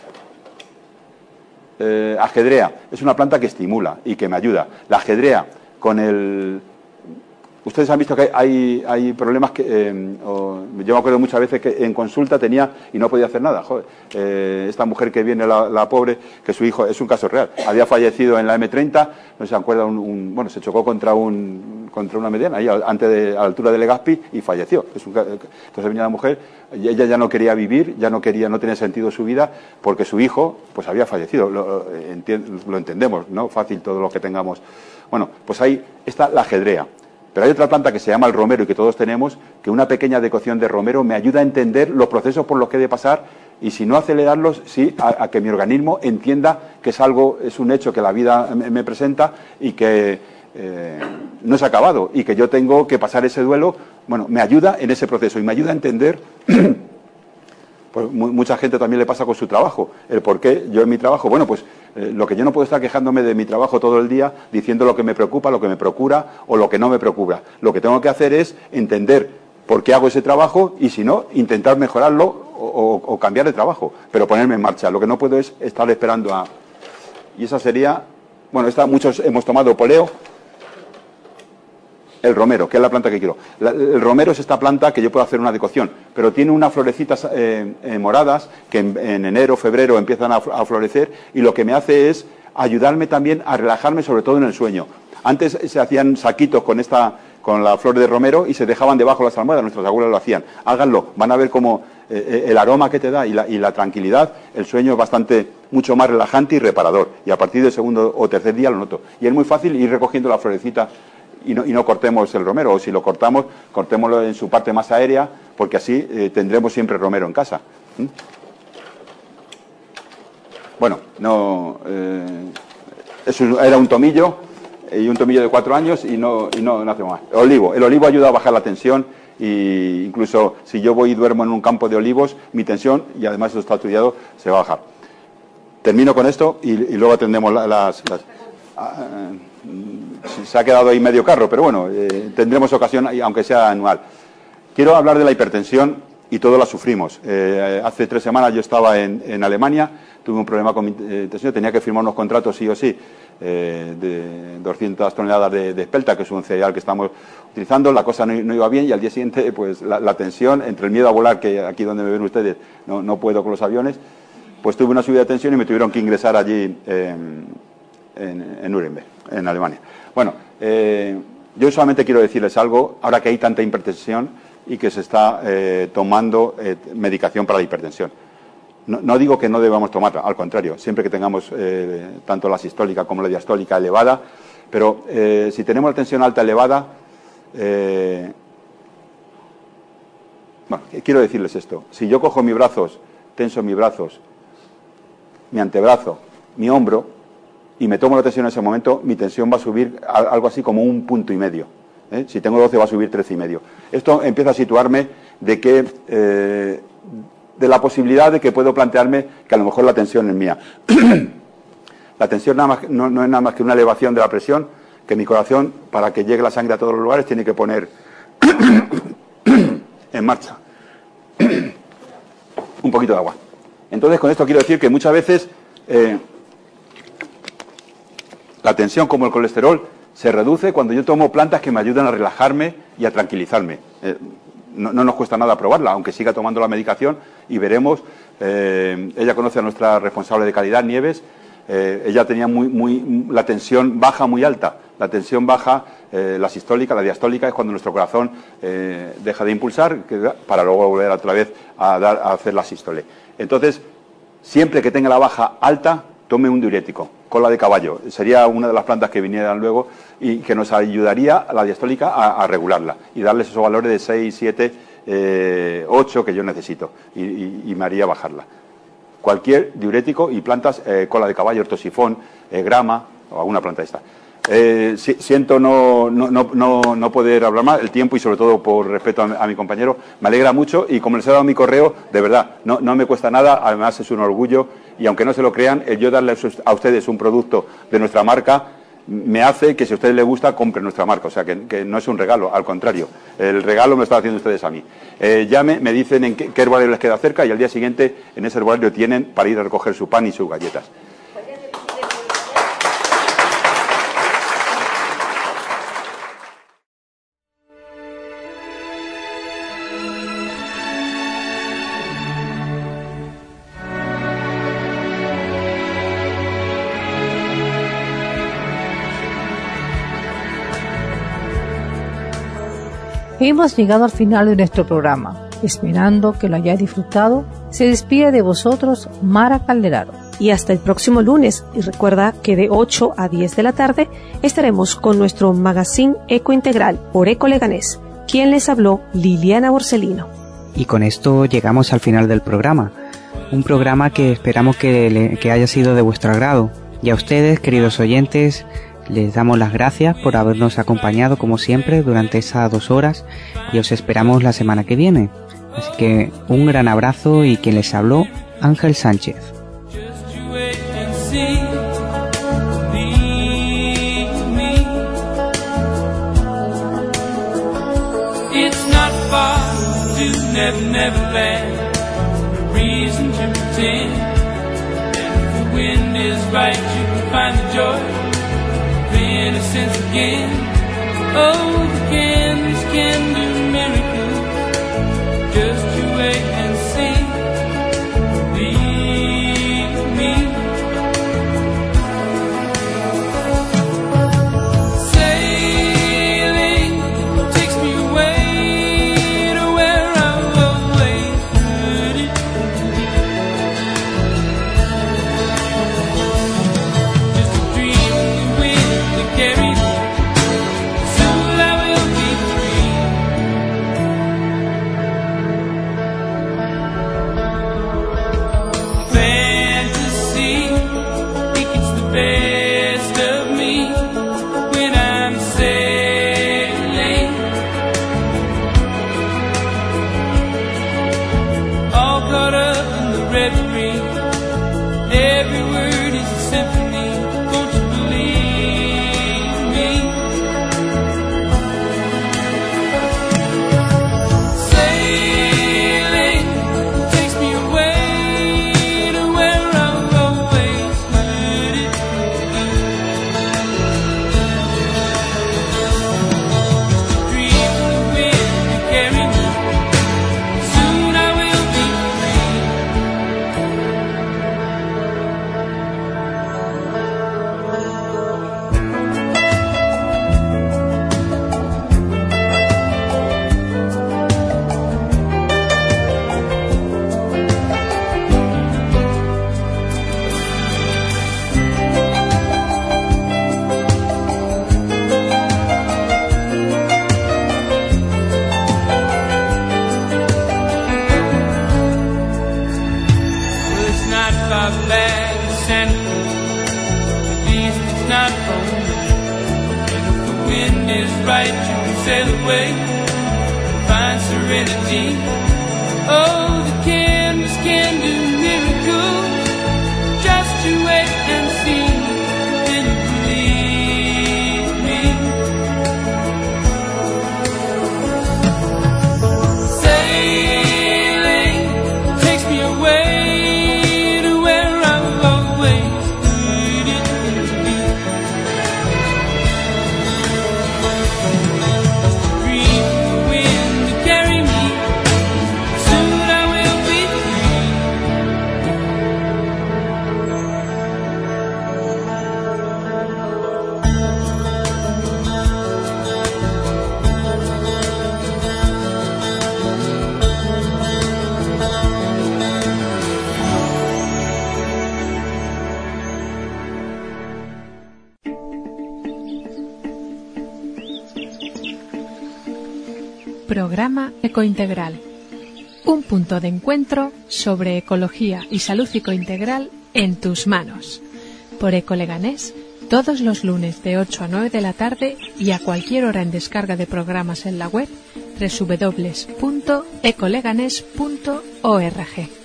Ajedrea. Es una planta que estimula y que me ayuda. La ajedrea con el. Ustedes han visto que hay problemas que. Yo me acuerdo muchas veces que en consulta tenía y no podía hacer nada. Joder, esta mujer que viene, la pobre, que su hijo, es un caso real, había fallecido en la M30, no se acuerda, se chocó contra una mediana, ahí a la altura de Legazpi, y falleció. Entonces venía la mujer, y ella ya no quería vivir, no tenía sentido su vida, porque su hijo pues había fallecido. Lo entendemos, ¿no? Fácil todo lo que tengamos. Bueno, pues ahí está la ajedrea. Pero hay otra planta que se llama el romero y que todos tenemos, que una pequeña decocción de romero me ayuda a entender los procesos por los que he de pasar, y si no acelerarlos, sí a que mi organismo entienda que es un hecho que la vida me presenta y que no se ha acabado y que yo tengo que pasar ese duelo. Bueno, me ayuda en ese proceso y me ayuda a entender. Pues mucha gente también le pasa con su trabajo, el por qué yo en mi trabajo, bueno, pues lo que yo no puedo estar quejándome de mi trabajo todo el día, diciendo lo que me preocupa, lo que me procura o lo que no me preocupa. Lo que tengo que hacer es entender por qué hago ese trabajo y, si no, intentar mejorarlo o cambiar de trabajo, pero ponerme en marcha. Lo que no puedo es estar esperando a. Y esa sería, bueno, muchos hemos tomado poleo. El romero, que es la planta que quiero. El romero es esta planta que yo puedo hacer una decocción, pero tiene unas florecitas moradas que en enero, febrero empiezan a florecer, y lo que me hace es ayudarme también a relajarme, sobre todo en el sueño. Antes se hacían saquitos con esta con la flor de romero y se dejaban debajo las almohadas, nuestras abuelas lo hacían. Háganlo, van a ver cómo el aroma que te da y la tranquilidad, el sueño es mucho más relajante y reparador. Y a partir del segundo o tercer día lo noto. Y es muy fácil ir recogiendo la florecita y no cortemos el romero, o si lo cortamos, cortémoslo en su parte más aérea, porque así tendremos siempre romero en casa. Bueno, eso era un tomillo, y un tomillo de 4 años y no hacemos más. El olivo ayuda a bajar la tensión, y incluso si yo voy y duermo en un campo de olivos, mi tensión, y además eso está estudiado, se va a bajar. Termino con esto y luego atendemos se ha quedado ahí medio carro, pero bueno, tendremos ocasión, aunque sea anual. Quiero hablar de la hipertensión, y todos la sufrimos. Hace 3 semanas yo estaba en Alemania, tuve un problema con mi tensión, tenía que firmar unos contratos sí o sí, de 200 toneladas de espelta, que es un cereal que estamos utilizando. La cosa no iba bien, y al día siguiente pues la tensión, entre el miedo a volar, que aquí donde me ven ustedes no puedo con los aviones, pues tuve una subida de tensión y me tuvieron que ingresar allí en Nuremberg, en Alemania. Bueno, yo solamente quiero decirles algo, ahora que hay tanta hipertensión y que se está tomando medicación para la hipertensión. No digo que no debamos tomarla, al contrario, siempre que tengamos tanto la sistólica como la diastólica elevada, pero si tenemos la tensión alta elevada, bueno, quiero decirles esto: si yo cojo mis brazos, tenso mis brazos, mi antebrazo, mi hombro, y me tomo la tensión en ese momento, mi tensión va a subir algo así como 1,5 puntos. Si tengo 12 va a subir 13,5. Esto empieza a situarme de la posibilidad de que puedo plantearme que a lo mejor la tensión es mía. La tensión no es nada más que una elevación de la presión, que mi corazón, para que llegue la sangre a todos los lugares, tiene que poner en marcha un poquito de agua. Entonces, con esto quiero decir que muchas veces la tensión, como el colesterol, se reduce cuando yo tomo plantas que me ayudan a relajarme y a tranquilizarme. No nos cuesta nada probarla, aunque siga tomando la medicación, y veremos. Ella conoce a nuestra responsable de calidad, Nieves. Ella tenía la tensión baja muy alta. La tensión baja, la sistólica, la diastólica, es cuando nuestro corazón deja de impulsar para luego volver otra vez a hacer la sístole. Entonces, siempre que tenga la baja alta, tome un diurético. Cola de caballo sería una de las plantas que vinieran luego y que nos ayudaría a la diastólica a regularla y darles esos valores de 6, 7, 8 que yo necesito, y me haría bajarla. Cualquier diurético y plantas, cola de caballo, ortosifón, grama o alguna planta esta. Siento no poder hablar más, el tiempo, y sobre todo por respeto a mi compañero, me alegra mucho, y como les he dado mi correo, de verdad, no me cuesta nada, además es un orgullo, y aunque no se lo crean, el yo darles a ustedes un producto de nuestra marca me hace que, si a ustedes les gusta, compren nuestra marca. O sea, que no es un regalo, al contrario, el regalo me lo están haciendo ustedes a mí. Llamen, me dicen en qué herbario les queda cerca, y al día siguiente en ese herbario tienen para ir a recoger su pan y sus galletas. Hemos llegado al final de nuestro programa. Esperando que lo hayáis disfrutado, se despide de vosotros Mara Calderaro. Y hasta el próximo lunes. Y recuerda que de 8 a 10 de la tarde estaremos con nuestro magazine Eco Integral por Eco Leganés. Quien les habló, Liliana Borsellino. Y con esto llegamos al final del programa. Un programa que esperamos que haya sido de vuestro agrado. Y a ustedes, queridos oyentes, les damos las gracias por habernos acompañado como siempre durante esas 2 horas, y os esperamos la semana que viene. Así que un gran abrazo, y quien les habló, Ángel Sánchez. Innocence again. Oh, the candles can do miracles. Just you wait and see. Believe me. Sailing right, you can sail away, find serenity. Oh, the canvas can do miracles. Just you wait and see, then you believe me. Sailing takes me away to where I've always needed to be. Free the wind to carry me, soon I will be free. Programa Ecointegral. Un punto de encuentro sobre ecología y salud ecointegral en tus manos. Por Ecoleganés, todos los lunes de 8 a 9 de la tarde y a cualquier hora en descarga de programas en la web www.ecoleganés.org.